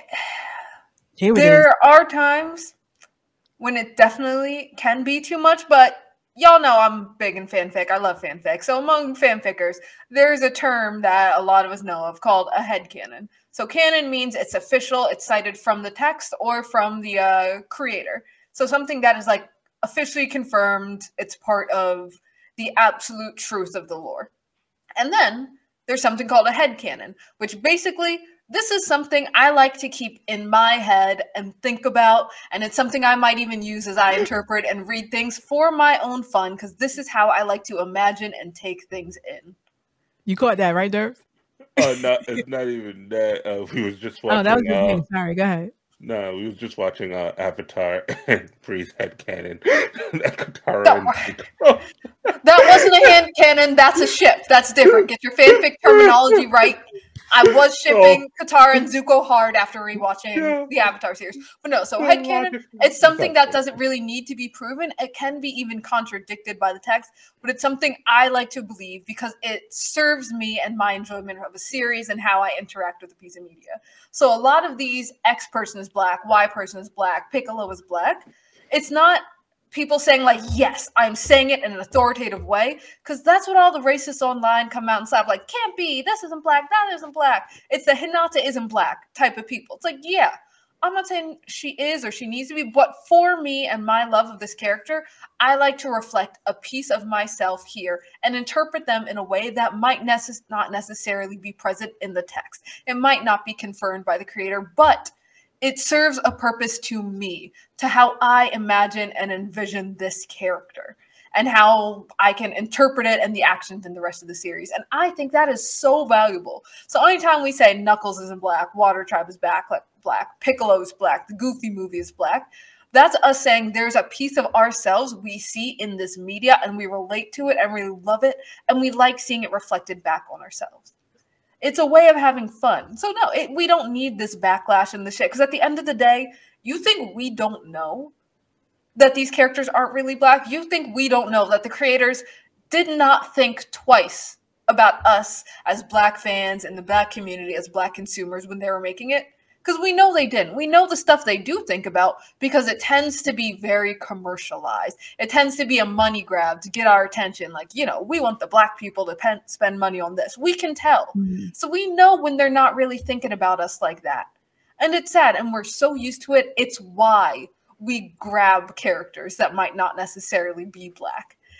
Speaker 3: there are times when it definitely can be too much, but y'all know I'm big in fanfic. I love fanfic. So among fanfickers, there's a term that a lot of us know of called a headcanon. So canon means it's official, it's cited from the text or from the uh, creator. So something that is like officially confirmed, it's part of the absolute truth of the lore. And then there's something called a headcanon, which basically this is something I like to keep in my head and think about, and it's something I might even use as I interpret and read things for my own fun, because this is how I like to imagine and take things in.
Speaker 1: You caught that, right, Dirk?
Speaker 2: Oh, uh, no, it's not even that. Uh, we was just watching.
Speaker 1: Oh, that was his
Speaker 2: uh,
Speaker 1: name. Sorry, go ahead.
Speaker 2: No, we was just watching uh, Avatar and Bree's headcanon. Katara
Speaker 3: and oh. That wasn't a hand cannon. That's a ship. That's different. Get your fanfic terminology right. I was shipping oh. Katara and Zuko hard after rewatching yeah. the Avatar series. But no, so headcanon, it's something that doesn't really need to be proven. It can be even contradicted by the text, but it's something I like to believe because it serves me and my enjoyment of a series and how I interact with a piece of media. So a lot of these X person is black, Y person is black, Piccolo is black. It's not people saying like, yes, I'm saying it in an authoritative way, because that's what all the racists online come out and slap, like, can't be, this isn't black, that isn't black. It's the Hinata isn't black type of people. It's like, yeah, I'm not saying she is or she needs to be, but for me and my love of this character, I like to reflect a piece of myself here and interpret them in a way that might necess- not necessarily be present in the text. It might not be confirmed by the creator, but it serves a purpose to me, to how I imagine and envision this character and how I can interpret it and the actions in the rest of the series. And I think that is so valuable. So anytime we say Knuckles isn't black, Water Tribe is back, like black, Piccolo is black, the Goofy movie is black, that's us saying there's a piece of ourselves we see in this media and we relate to it and we love it and we like seeing it reflected back on ourselves. It's a way of having fun. So no, it, we don't need this backlash and the shit. Because at the end of the day, you think we don't know that these characters aren't really black? You think we don't know that the creators did not think twice about us as black fans and the black community as black consumers when they were making it? Because we know they didn't. We know the stuff they do think about because it tends to be very commercialized. It tends to be a money grab to get our attention. Like, you know, we want the black people to pen- spend money on this. We can tell. Mm-hmm. So we know when they're not really thinking about us like that. And it's sad. And we're so used to it. It's why we grab characters that might not necessarily be black.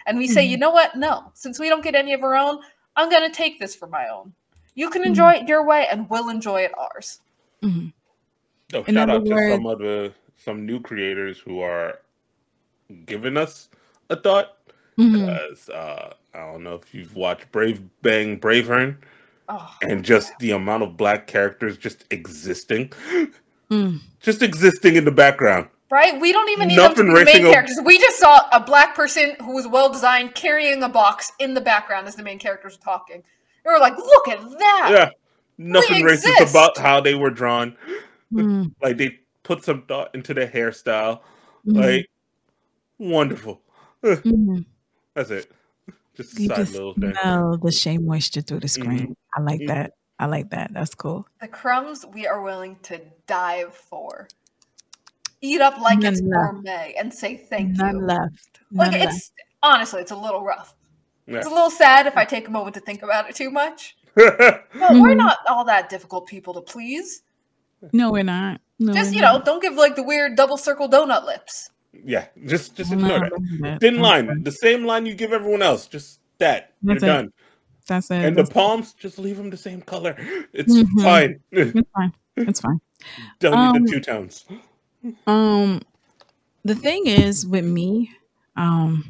Speaker 3: and we say,
Speaker 1: Mhm.
Speaker 3: you know what? No, since we don't get any of our own, I'm going to take this for my own. You can
Speaker 1: Mhm.
Speaker 3: enjoy it your way, and we'll enjoy it ours.
Speaker 1: Mhm.
Speaker 2: So
Speaker 1: In
Speaker 2: shout
Speaker 1: other
Speaker 2: out to
Speaker 1: words,
Speaker 2: some of the some new creators who are giving us a thought.
Speaker 1: mhm.
Speaker 2: Because uh, I don't know if you've watched Brave Bang Bravehearn,
Speaker 3: Oh,
Speaker 2: and just the amount of black characters just existing,
Speaker 1: Mm.
Speaker 2: just existing in the background.
Speaker 3: right? We don't even need them to
Speaker 2: Nothing
Speaker 3: be the main
Speaker 2: racing. A,
Speaker 3: characters. We just saw a black person who was well designed carrying a box in the background as the main characters were talking. We were like, look at that.
Speaker 2: yeah, nothing
Speaker 3: We
Speaker 2: racist
Speaker 3: exist.
Speaker 2: about how they were drawn.
Speaker 1: Mm.
Speaker 2: Like they put some thought into the hairstyle.
Speaker 1: Mhm.
Speaker 2: Like wonderful. Ugh,
Speaker 1: Mhm.
Speaker 2: That's it. Just a
Speaker 1: You
Speaker 2: side
Speaker 1: can
Speaker 2: little thing.
Speaker 1: smell the shea moisture through the
Speaker 2: Mhm.
Speaker 1: screen. I like
Speaker 2: Mhm.
Speaker 1: that. I like that. That's cool.
Speaker 3: The crumbs we are willing to dive for. Eat up like
Speaker 1: None
Speaker 3: it's
Speaker 1: left.
Speaker 3: gourmet and say thank
Speaker 1: None
Speaker 3: you.
Speaker 1: left.
Speaker 3: Like
Speaker 1: None left.
Speaker 3: it's honestly, it's a little rough.
Speaker 2: Yeah.
Speaker 3: It's a little sad if I take a moment to think about it too much.
Speaker 2: yeah,
Speaker 3: But we're
Speaker 1: Mhm.
Speaker 3: not all that difficult people to please.
Speaker 1: No, we're not. No,
Speaker 3: Just,
Speaker 1: we're
Speaker 3: you know,
Speaker 1: not.
Speaker 3: don't give like the weird double circle donut lips.
Speaker 2: just just
Speaker 1: No,
Speaker 2: ignore
Speaker 1: don't
Speaker 2: that.
Speaker 1: do that.
Speaker 2: Thin
Speaker 1: Don't do
Speaker 2: line,
Speaker 1: that.
Speaker 2: the same line you give everyone else. Just that. You're
Speaker 1: That's it.
Speaker 2: done.
Speaker 1: That's it.
Speaker 2: And the
Speaker 1: That's
Speaker 2: palms, just leave them the same color. It's
Speaker 1: Mhm.
Speaker 2: fine.
Speaker 1: It's fine. It's fine.
Speaker 2: Don't need
Speaker 1: Um,
Speaker 2: the two tones.
Speaker 1: um, the thing is with me, um,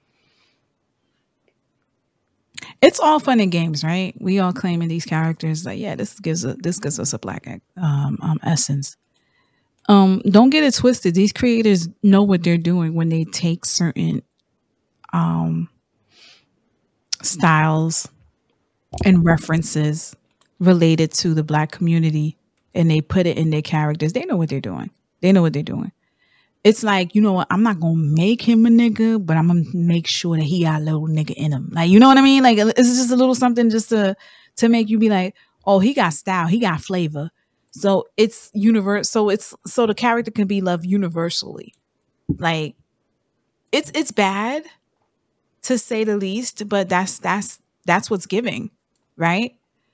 Speaker 1: it's all fun and games, right? We all claiming these characters like, yeah, this gives a, this gives us a black um, um essence. Um, don't get it twisted. These creators know what they're doing when they take certain um styles and references related to the black community and they put it in their characters. They know what they're doing. They know what they're doing. It's like, you know what, I'm not gonna make him a nigga, but I'm gonna make sure that he got a little nigga in him. Like, you know what I mean? Like it's just a little something just to to make you be like, oh, he got style, he got flavor. So it's universe. So it's so the character can be loved universally. Like it's it's bad to say the least, but that's that's that's what's giving, right?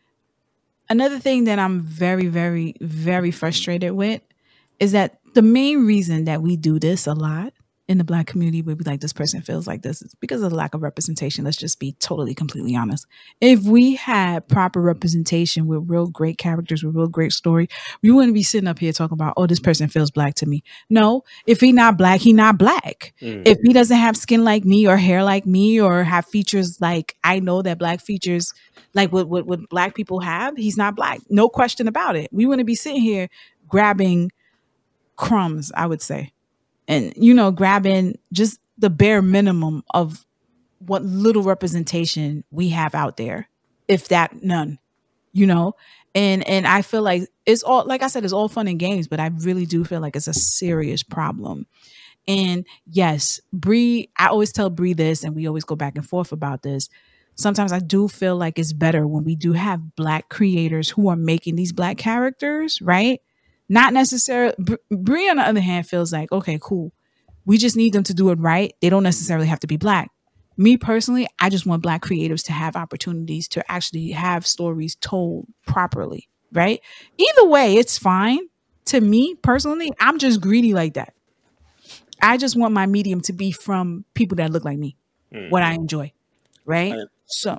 Speaker 1: Another thing that I'm very, very, very frustrated with is that the main reason that we do this a lot in the black community, where we like this person feels like this, is because of the lack of representation. Let's just be totally, completely honest. If we had proper representation with real great characters, with real great story, we wouldn't be sitting up here talking about, oh, this person feels black to me. No, if he not black, he not black.
Speaker 2: Mm.
Speaker 1: If he doesn't have skin like me or hair like me or have features like I know that black features like what, what what black people have, he's not black. No question about it. We wouldn't be sitting here grabbing crumbs, I would say. And, you know, grabbing just the bare minimum of what little representation we have out there, if that none, you know? And and I feel like it's all, like I said, it's all fun and games, but I really do feel like it's a serious problem. And yes, Bree, I always tell Bree this, and we always go back and forth about this. Sometimes I do feel like it's better when we do have black creators who are making these black characters, right? Not necessarily. Br- Brie, on the other hand, feels like, okay, cool. We just need them to do it right. They don't necessarily have to be black. Me personally, I just want black creators to have opportunities to actually have stories told properly, right? Either way, it's fine. To me personally, I'm just greedy like that. I just want my medium to be from people that look like me,
Speaker 2: Mm.
Speaker 1: what I enjoy, right?
Speaker 2: I,
Speaker 1: So,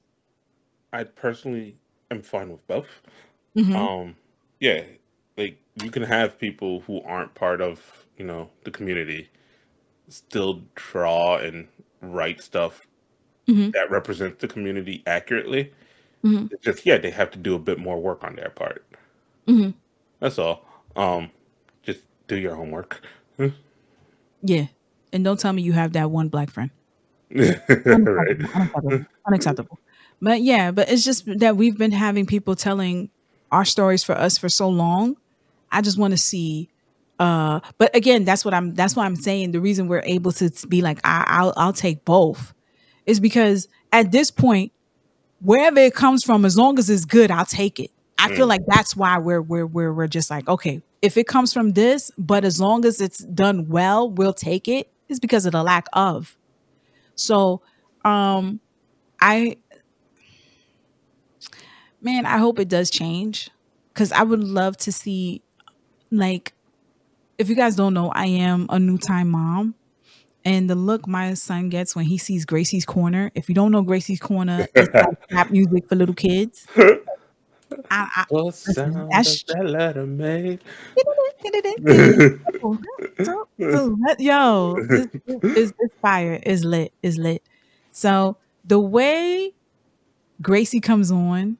Speaker 2: I personally am fine with both.
Speaker 1: mhm.
Speaker 2: Um, yeah, like you can have people who aren't part of, you know, the community still draw and write stuff
Speaker 1: Mhm.
Speaker 2: that represents the community accurately.
Speaker 1: Mhm.
Speaker 2: It's just yeah, they have to do a bit more work on their part.
Speaker 1: Mhm.
Speaker 2: That's all. Um, just do your homework.
Speaker 1: Yeah. And don't tell me you have that one black friend.
Speaker 2: right.
Speaker 1: Unacceptable. Unacceptable. Unacceptable. But yeah, but it's just that we've been having people telling our stories for us for so long. I just want to see. Uh, but again, that's what I'm. That's why I'm saying the reason we're able to be like, I, I'll, I'll take both, is because at this point, wherever it comes from, as long as it's good, I'll take it. I feel
Speaker 2: Mm.
Speaker 1: like that's why we're we're we're we're just like, okay, if it comes from this, but as long as it's done well, we'll take it. It's because of the lack of. So, um, I, man, I hope it does change, because I would love to see, like, if you guys don't know, I am a new time mom, and the look my son gets when he sees Gracie's Corner. If you don't know Gracie's Corner, it's like rap music for little kids. I, I,
Speaker 2: What
Speaker 1: listen,
Speaker 2: sound
Speaker 1: that's
Speaker 2: does that letter make?
Speaker 1: so, so, yo, this is this fire is lit, is lit. So the way Gracie comes on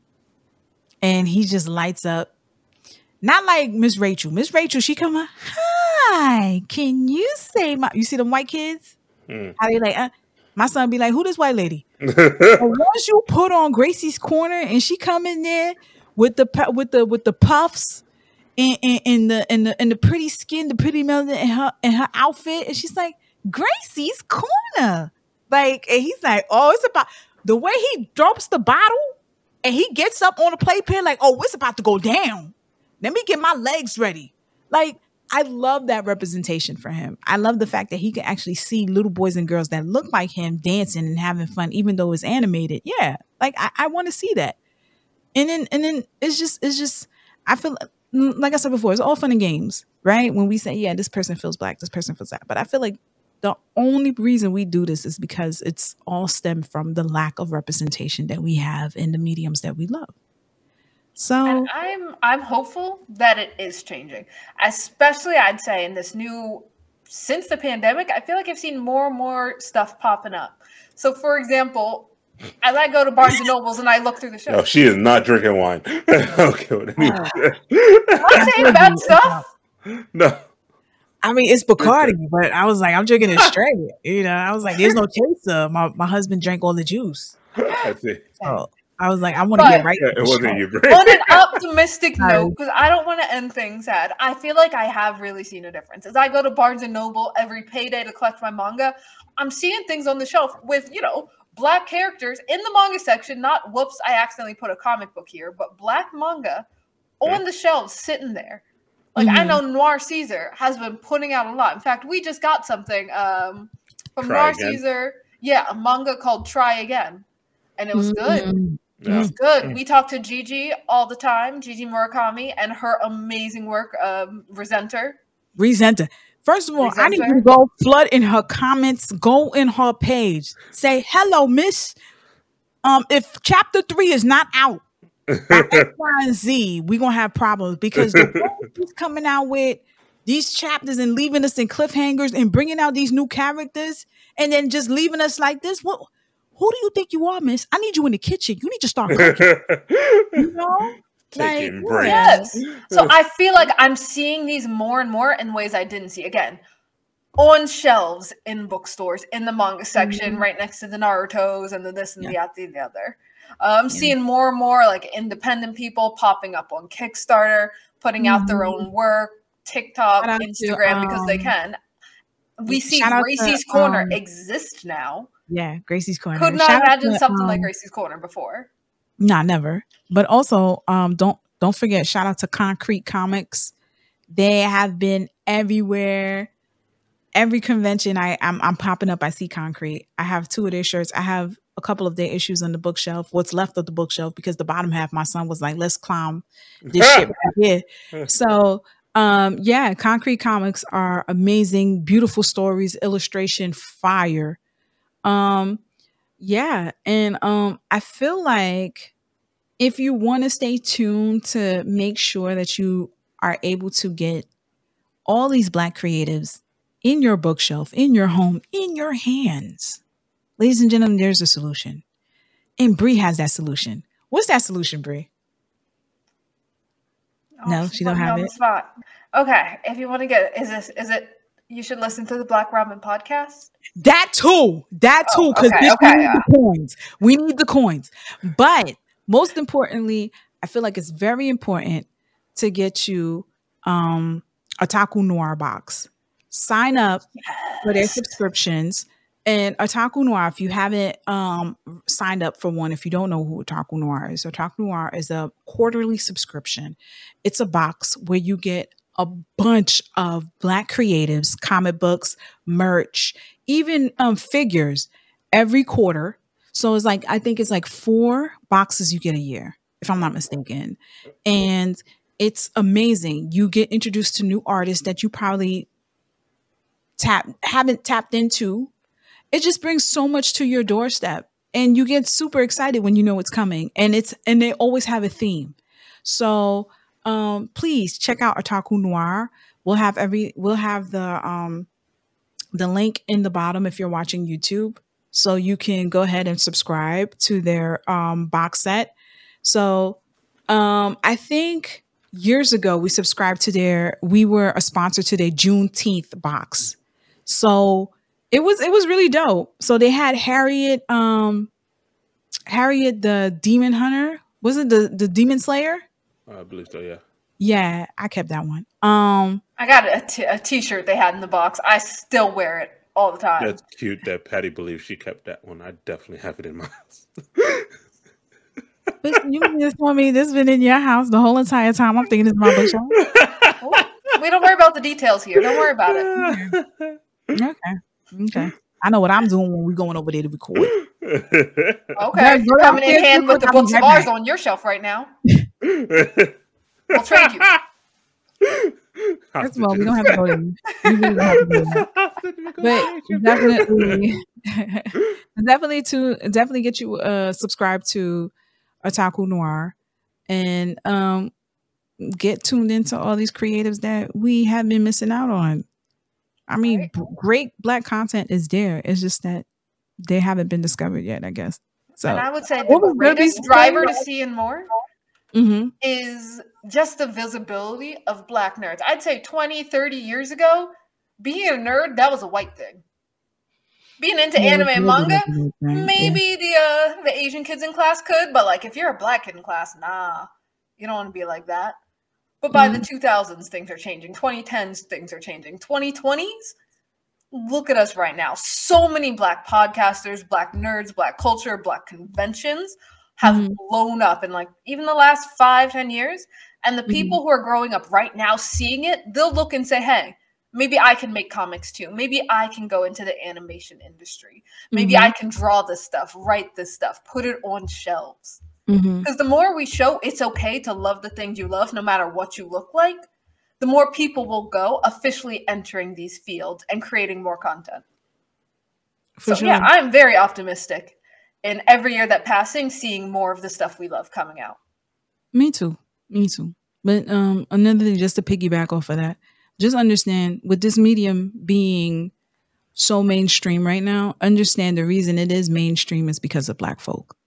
Speaker 1: and he just lights up, not like Miss Rachel. Miss Rachel, she come on, hi, can you say my, you see them white kids?
Speaker 2: Hmm.
Speaker 1: How they like, uh, my son be like, who this white lady? But once you put on Gracie's Corner and she come in there with the pu- with the with the puffs and, and, and the and the and the pretty skin, the pretty melanin in her in her outfit, and she's like, Gracie's Corner. Like, and he's like, oh, it's about the way he drops the bottle and he gets up on the playpen, like, oh, it's about to go down. Let me get my legs ready. Like, I love that representation for him. I love the fact that he can actually see little boys and girls that look like him dancing and having fun, even though it's animated. Yeah, like I, I want to see that. And then, and then it's just, it's just. I feel like I said before, it's all fun and games, right? When we say, yeah, this person feels black, this person feels that. But I feel like the only reason we do this is because it's all stemmed from the lack of representation that we have in the mediums that we love. So
Speaker 3: And I'm I'm hopeful that it is changing. Especially I'd say in this new since the pandemic, I feel like I've seen more and more stuff popping up. So for example, as I go to Barnes and Nobles and I look through the show.
Speaker 2: No, she is not drinking wine. Okay, what
Speaker 3: Am I saying bad stuff?
Speaker 2: No.
Speaker 1: I mean, it's Bacardi, but I was like, I'm drinking it straight. You know, I was like, there's no chaser. My my husband drank all the juice.
Speaker 2: I see.
Speaker 1: So I was like, I want to
Speaker 3: But-
Speaker 1: get right.
Speaker 2: Yeah,
Speaker 1: to
Speaker 2: it
Speaker 1: the
Speaker 2: wasn't
Speaker 1: show.
Speaker 2: you, bro.
Speaker 3: On an optimistic
Speaker 1: Sorry.
Speaker 3: note, because I don't want to end things sad, I feel like I have really seen a difference. As I go to Barnes and Noble every payday to collect my manga, I'm seeing things on the shelf with, you know, black characters in the manga section, not whoops, I accidentally put a comic book here, but black manga on the shelves sitting there. Like I
Speaker 1: Mhm.
Speaker 3: know Noir Caesar has been putting out a lot. In fact, we just got something um, from
Speaker 2: Try
Speaker 3: Noir
Speaker 2: Again?
Speaker 3: Caesar. Yeah, a manga called Try Again. And it was good.
Speaker 1: Mm.
Speaker 3: It was good.
Speaker 2: Mm.
Speaker 3: We talk to Gigi all the time, Gigi Murakami, and her amazing work, um, Resenter.
Speaker 1: Resenter. First of all, I need you
Speaker 3: Resenter.
Speaker 1: to go flood in her comments, go in her page, say, hello, miss. Um, if chapter three is not out by X, Y, and Z, we're gonna have problems because the way she's coming out with these chapters and leaving us in cliffhangers and bringing out these new characters and then just leaving us like this. What? Who do you think you are, miss? I need you in the kitchen. You need to start cooking. You know?
Speaker 2: Taking
Speaker 1: Like,
Speaker 2: breaks.
Speaker 1: yeah.
Speaker 3: Yes. So I feel like I'm seeing these more and more in ways I didn't see. Again, on shelves in bookstores, in the manga section,
Speaker 1: Mhm.
Speaker 3: right next to the Narutos and the this and
Speaker 1: Yeah.
Speaker 3: the that and the other. Uh, I'm
Speaker 1: Yeah.
Speaker 3: seeing more and more like independent people popping up on Kickstarter, putting out their
Speaker 1: Mhm.
Speaker 3: own work, TikTok,
Speaker 1: Shout out to,
Speaker 3: Instagram, because they
Speaker 1: um,
Speaker 3: can. We see
Speaker 1: shout out to,
Speaker 3: Gracie's Corner
Speaker 1: um,
Speaker 3: exist now.
Speaker 1: Yeah, Gracie's Corner.
Speaker 3: Could not
Speaker 1: Shout out
Speaker 3: imagine
Speaker 1: to,
Speaker 3: something like
Speaker 1: um,
Speaker 3: Gracie's Corner before.
Speaker 1: Nah, never. But also, um, don't don't forget. Shout out to Concrete Comics. They have been everywhere. Every convention I I'm, I'm popping up. I see Concrete. I have two of their shirts. I have a couple of their issues on the bookshelf. What's left of the bookshelf because the bottom half, my son was like, "Let's climb this shit right here." So, um, yeah, Concrete Comics are amazing, beautiful stories, illustration, fire. Um, yeah, and um, I feel like if you want to stay tuned to make sure that you are able to get all these Black creatives in your bookshelf, in your home, in your hands, ladies and gentlemen, there's a solution, and Bree has that solution. What's that solution, Bree? No, she
Speaker 3: put
Speaker 1: don't
Speaker 3: me
Speaker 1: have
Speaker 3: on the
Speaker 1: it.
Speaker 3: spot. Okay, if you want to get, is this is it? You should listen to the Black Ramen podcast.
Speaker 1: That too, that
Speaker 3: Oh,
Speaker 1: too, because
Speaker 3: okay,
Speaker 1: this
Speaker 3: okay,
Speaker 1: we need
Speaker 3: yeah.
Speaker 1: the coins. We need the coins. But most importantly, I feel like it's very important to get you um Otaku Noir box. Sign up for their subscriptions. And Otaku Noir, if you haven't um signed up for one, if you don't know who Otaku Noir is, Otaku Noir is a quarterly subscription. It's a box where you get a bunch of Black creatives, comic books, merch, even um figures every quarter. So it's like, I think it's like four boxes you get a year, if I'm not mistaken. And it's amazing. You get introduced to new artists that you probably tap haven't tapped into. It just brings so much to your doorstep, and you get super excited when you know it's coming, and it's and they always have a theme. So um, please check out Otaku Noir. We'll have every we'll have the um, the link in the bottom if you're watching YouTube, so you can go ahead and subscribe to their um, box set. So um, I think years ago we subscribed to their we were a sponsor to their Juneteenth box. So it was it was really dope. So they had Harriet um Harriet the Demon Hunter. Was it the the Demon Slayer?
Speaker 2: I believe so, yeah.
Speaker 1: Yeah, I kept that one. Um
Speaker 3: I got a, t- a t-shirt they had in the box. I still wear it all the time.
Speaker 2: That's cute that Patty believes she kept that one. I definitely have it in my house.
Speaker 1: but you just told me this been in your house the whole entire time. I'm thinking it's my bookshelf.
Speaker 3: Oh, we don't worry about the details here. Don't worry about it.
Speaker 1: Okay. Okay. I know what I'm doing when we're going over there to record.
Speaker 3: Okay.
Speaker 1: Go-
Speaker 3: You're
Speaker 1: go
Speaker 3: coming in
Speaker 1: upstairs,
Speaker 3: hand with the
Speaker 1: I'll be
Speaker 3: books of
Speaker 1: right
Speaker 3: ours
Speaker 1: back.
Speaker 3: on your shelf right now. We'll trade you.
Speaker 1: First of all, we don't have to go there. We really don't have to go there. But definitely, definitely to definitely get you uh subscribed to Otaku Noir and um get tuned into all these creatives that we have been missing out on. I mean,
Speaker 3: Right.
Speaker 1: b- great black content is there. It's just that they haven't been discovered yet, I guess. So,
Speaker 3: And I would say the
Speaker 1: What was
Speaker 3: greatest
Speaker 1: Debbie's
Speaker 3: driver
Speaker 1: story?
Speaker 3: to seeing more
Speaker 1: mhm.
Speaker 3: is just the visibility of black nerds. I'd say twenty, thirty years ago, being a nerd, that was a white thing. Being into
Speaker 1: Yeah,
Speaker 3: anime and
Speaker 1: maybe
Speaker 3: manga,
Speaker 1: that's a good thing. Yeah.
Speaker 3: maybe the uh, the Asian kids in class could, but like if you're a black kid in class, nah, you don't want to be like that. But by the two thousands, things are changing. twenty tens, things are changing. twenty twenties, look at us right now. So many black podcasters, black nerds, black culture, black conventions have
Speaker 1: Mhm.
Speaker 3: blown up in like even the last five, ten years. And the
Speaker 1: Mhm.
Speaker 3: people who are growing up right now seeing it, they'll look and say, hey, maybe I can make comics too. Maybe I can go into the animation industry. Maybe
Speaker 1: Mhm.
Speaker 3: I can draw this stuff, write this stuff, put it on shelves.
Speaker 1: Mhm.
Speaker 3: Because the more we show it's okay to love the things you love, no matter what you look like, the more people will go officially entering these fields and creating more content.
Speaker 1: For
Speaker 3: so
Speaker 1: sure.
Speaker 3: yeah, I'm very optimistic in every year that passing, seeing more of the stuff we love coming out.
Speaker 1: Me too. Me too. But um, another thing, just to piggyback off of that, just understand with this medium being so mainstream right now, understand the reason it is mainstream is because of black folk.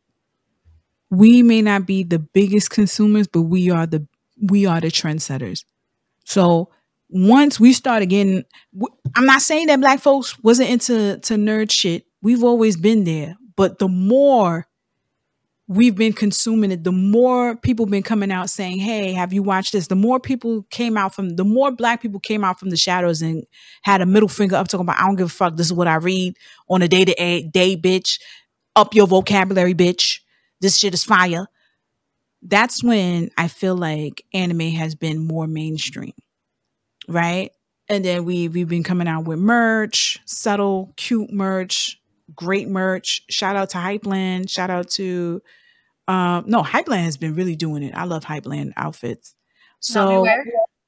Speaker 1: We may not be the biggest consumers, but we are the we are the trendsetters. So once we started getting, w- I'm not saying that black folks wasn't into to nerd shit. We've always been there, but the more we've been consuming it, the more people been coming out saying, hey, have you watched this? The more people came out from, the more black people came out from the shadows and had a middle finger up talking about, I don't give a fuck. This is what I read on a day to day, bitch. Up your vocabulary, bitch. This shit is fire. That's when I feel like anime has been more mainstream, right? And then we, we've been coming out with merch, subtle, cute merch, great merch. Shout out to Hypeland. Shout out to um, no, Hypeland has been really doing it. I love Hypeland outfits. So
Speaker 3: Namiwear?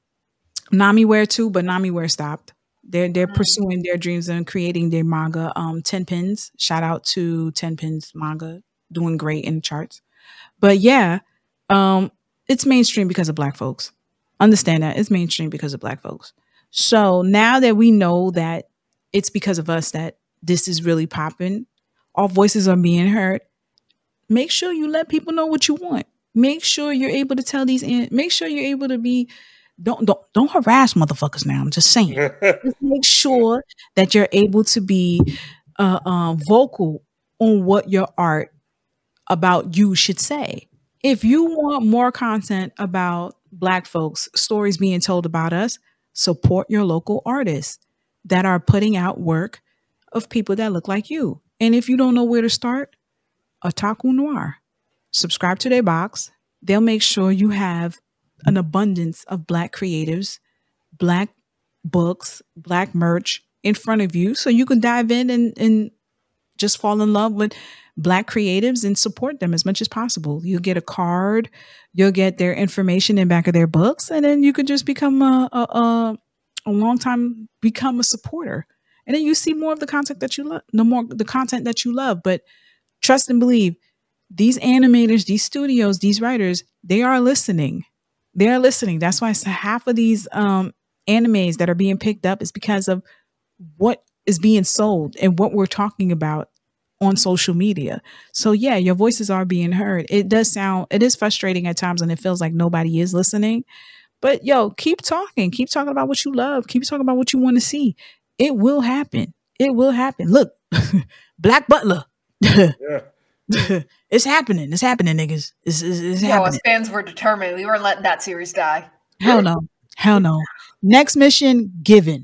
Speaker 1: Nami Wear too, but Nami Wear stopped. They're they're
Speaker 3: Mm.
Speaker 1: pursuing their dreams and creating their manga. Um, Ten Pins. Shout out to Ten Pins manga, doing great in the charts. But yeah, um, it's mainstream because of black folks. Understand that it's mainstream because of black folks. So now that we know that it's because of us that this is really popping, our voices are being heard. Make sure you let people know what you want. Make sure you're able to tell these. In, make sure you're able to be. Don't don't don't harass motherfuckers. Now I'm just saying. Just make sure that you're able to be uh, uh, vocal on what your art about you should say. If you want more content about black folks, stories being told about us, support your local artists that are putting out work of people that look like you. And if you don't know where to start, Otaku Noir. Subscribe to their box. They'll make sure you have an abundance of black creatives, black books, black merch in front of you so you can dive in and, and just fall in love with black creatives and support them as much as possible. You'll get a card, you'll get their information in back of their books, and then you could just become a, a, a a long time become a supporter. And then you see more of the content that you love, no more the content that you love. But trust and believe, these animators, these studios, these writers, they are listening. They are listening. That's why half of these um, animes that are being picked up is because of what is being sold and what we're talking about on social media. So yeah, your voices are being heard. It does sound, it is frustrating at times and it feels like nobody is listening. But yo, keep talking. Keep talking about what you love. Keep talking about what you want to see. It will happen. It will happen. Look, Black Butler.
Speaker 2: Yeah.
Speaker 1: It's happening. It's happening, niggas. It's, it's, it's
Speaker 3: Yo,
Speaker 1: happening.
Speaker 3: us fans were determined. We weren't letting that series die.
Speaker 1: Hell no. Hell no. Next mission, Given.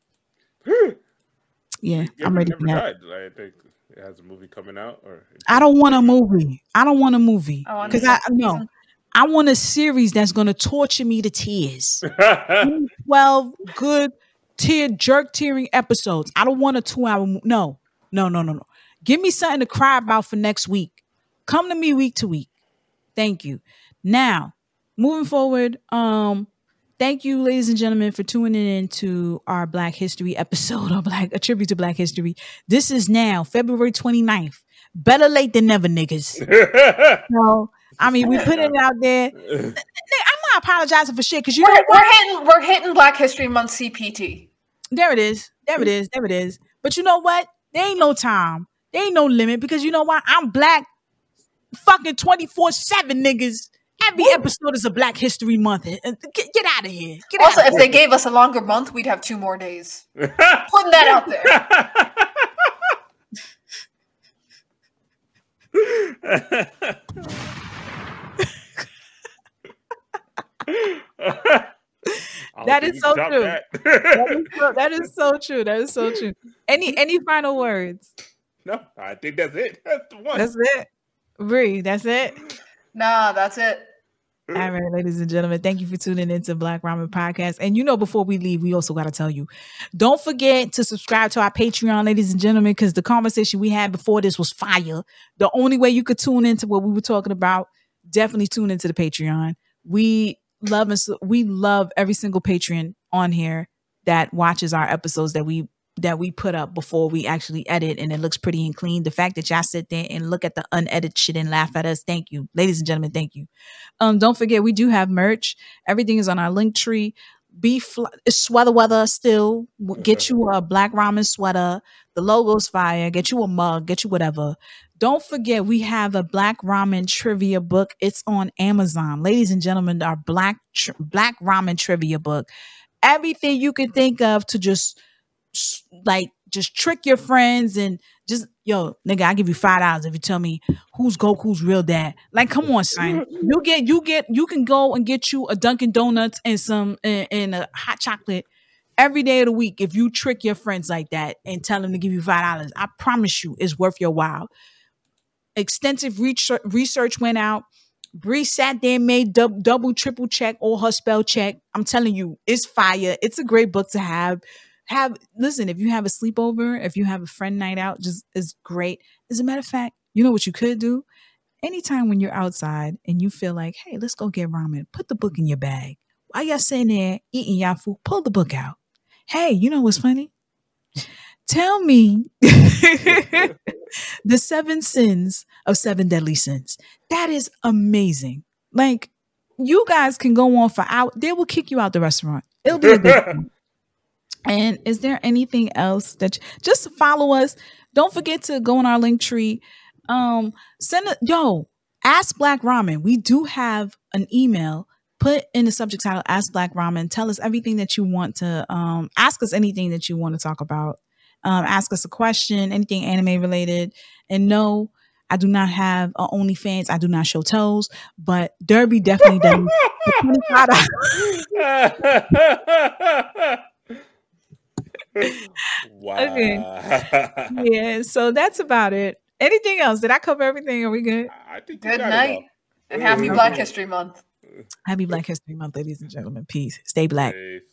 Speaker 1: Yeah,
Speaker 2: Given
Speaker 1: I'm ready
Speaker 2: never
Speaker 1: for that.
Speaker 2: died. I think it has a movie coming out. Or
Speaker 1: I don't want a movie. I don't want a movie.
Speaker 3: I want
Speaker 1: Because
Speaker 3: a
Speaker 1: I
Speaker 3: second
Speaker 1: no.
Speaker 3: season.
Speaker 1: I want a series that's going to torture me to tears. twelve good tear jerk tearing episodes. I don't want a two hour mo- no. No, no, no, no. Give me something to cry about for next week. Come to me week to week. Thank you. Now, moving forward, um thank you, ladies and gentlemen, for tuning in to our Black History episode, or Black a tribute to Black History. This is now February twenty-ninth. Better late than never, niggas. So, I mean, we put it out there. I'm not apologizing for shit because you
Speaker 3: We're,
Speaker 1: know what?
Speaker 3: we're hitting we're hitting Black History Month C P T.
Speaker 1: There it is. There it is. There it is. But you know what? There ain't no time. There ain't no limit because you know what? I'm Black fucking twenty-four seven, niggas. Every episode is a Black History Month. Get, get out of here. Get
Speaker 3: Also,
Speaker 1: out
Speaker 3: if they gave us a longer month, we'd have two more days. Putting that out there.
Speaker 1: That is so true. That. That, is so, that is so true. That is so true. Any any final words?
Speaker 2: No, I think that's it. That's the one.
Speaker 1: That's it. Bree, that's it.
Speaker 3: Nah, that's it.
Speaker 1: All right, ladies and gentlemen, thank you for tuning into Black Ramen Podcast. And you know, before we leave, we also got to tell you, don't forget to subscribe to our Patreon, ladies and gentlemen, because the conversation we had before this was fire. The only way you could tune into what we were talking about, definitely tune into the Patreon. We love and we love every single patron on here that watches our episodes that we that we put up before we actually edit, and it looks pretty and clean. The fact that y'all sit there and look at the unedited shit and laugh at us, thank you. Ladies and gentlemen, thank you. Um, don't forget, we do have merch. Everything is on our link tree. Be fl- it's sweater weather still. Get you a Black Ramen sweater. The logo's fire. Get you a mug. Get you whatever. Don't forget, we have a Black Ramen trivia book. It's on Amazon. Ladies and gentlemen, our Black tr- Black Ramen trivia book. Everything you can think of to just like just trick your friends and just yo nigga, I give you five dollars if you tell me who's Goku's real dad. Like, come on, son. You get you get you can go and get you a Dunkin' Donuts and some and, and a hot chocolate every day of the week if you trick your friends like that and tell them to give you five dollars. I promise you, it's worth your while. Extensive research research went out. Bree sat there and made dub, double, triple check all her spell check. I'm telling you, it's fire. It's a great book to have. Have listen, if you have a sleepover, if you have a friend night out, just is great. As a matter of fact, you know what you could do? Anytime when you're outside and you feel like, hey, let's go get ramen, put the book in your bag. While y'all sitting there eating y'all food, pull the book out. Hey, you know what's funny? Tell me the seven sins of seven deadly sins. That is amazing. Like, you guys can go on for hours. They will kick you out the restaurant. It'll be a good time. And is there anything else that you, just follow us? Don't forget to go on our link tree. Um, send a yo, Ask Black Ramen. We do have an email. Put in the subject title, Ask Black Ramen. Tell us everything that you want to um ask us, anything that you want to talk about. Um, ask us a question, anything anime related. And no, I do not have uh, OnlyFans. I do not show toes, but Derby definitely does.
Speaker 2: Wow.
Speaker 1: Okay. Yeah, so that's about it. Anything else? Did I cover everything? Are we good?
Speaker 2: I think you
Speaker 3: Good
Speaker 2: got
Speaker 3: night.
Speaker 2: it all.
Speaker 3: And happy
Speaker 2: Okay.
Speaker 3: Black History Month.
Speaker 1: Happy Black History Month, ladies and gentlemen. Peace. Stay black.
Speaker 2: Peace.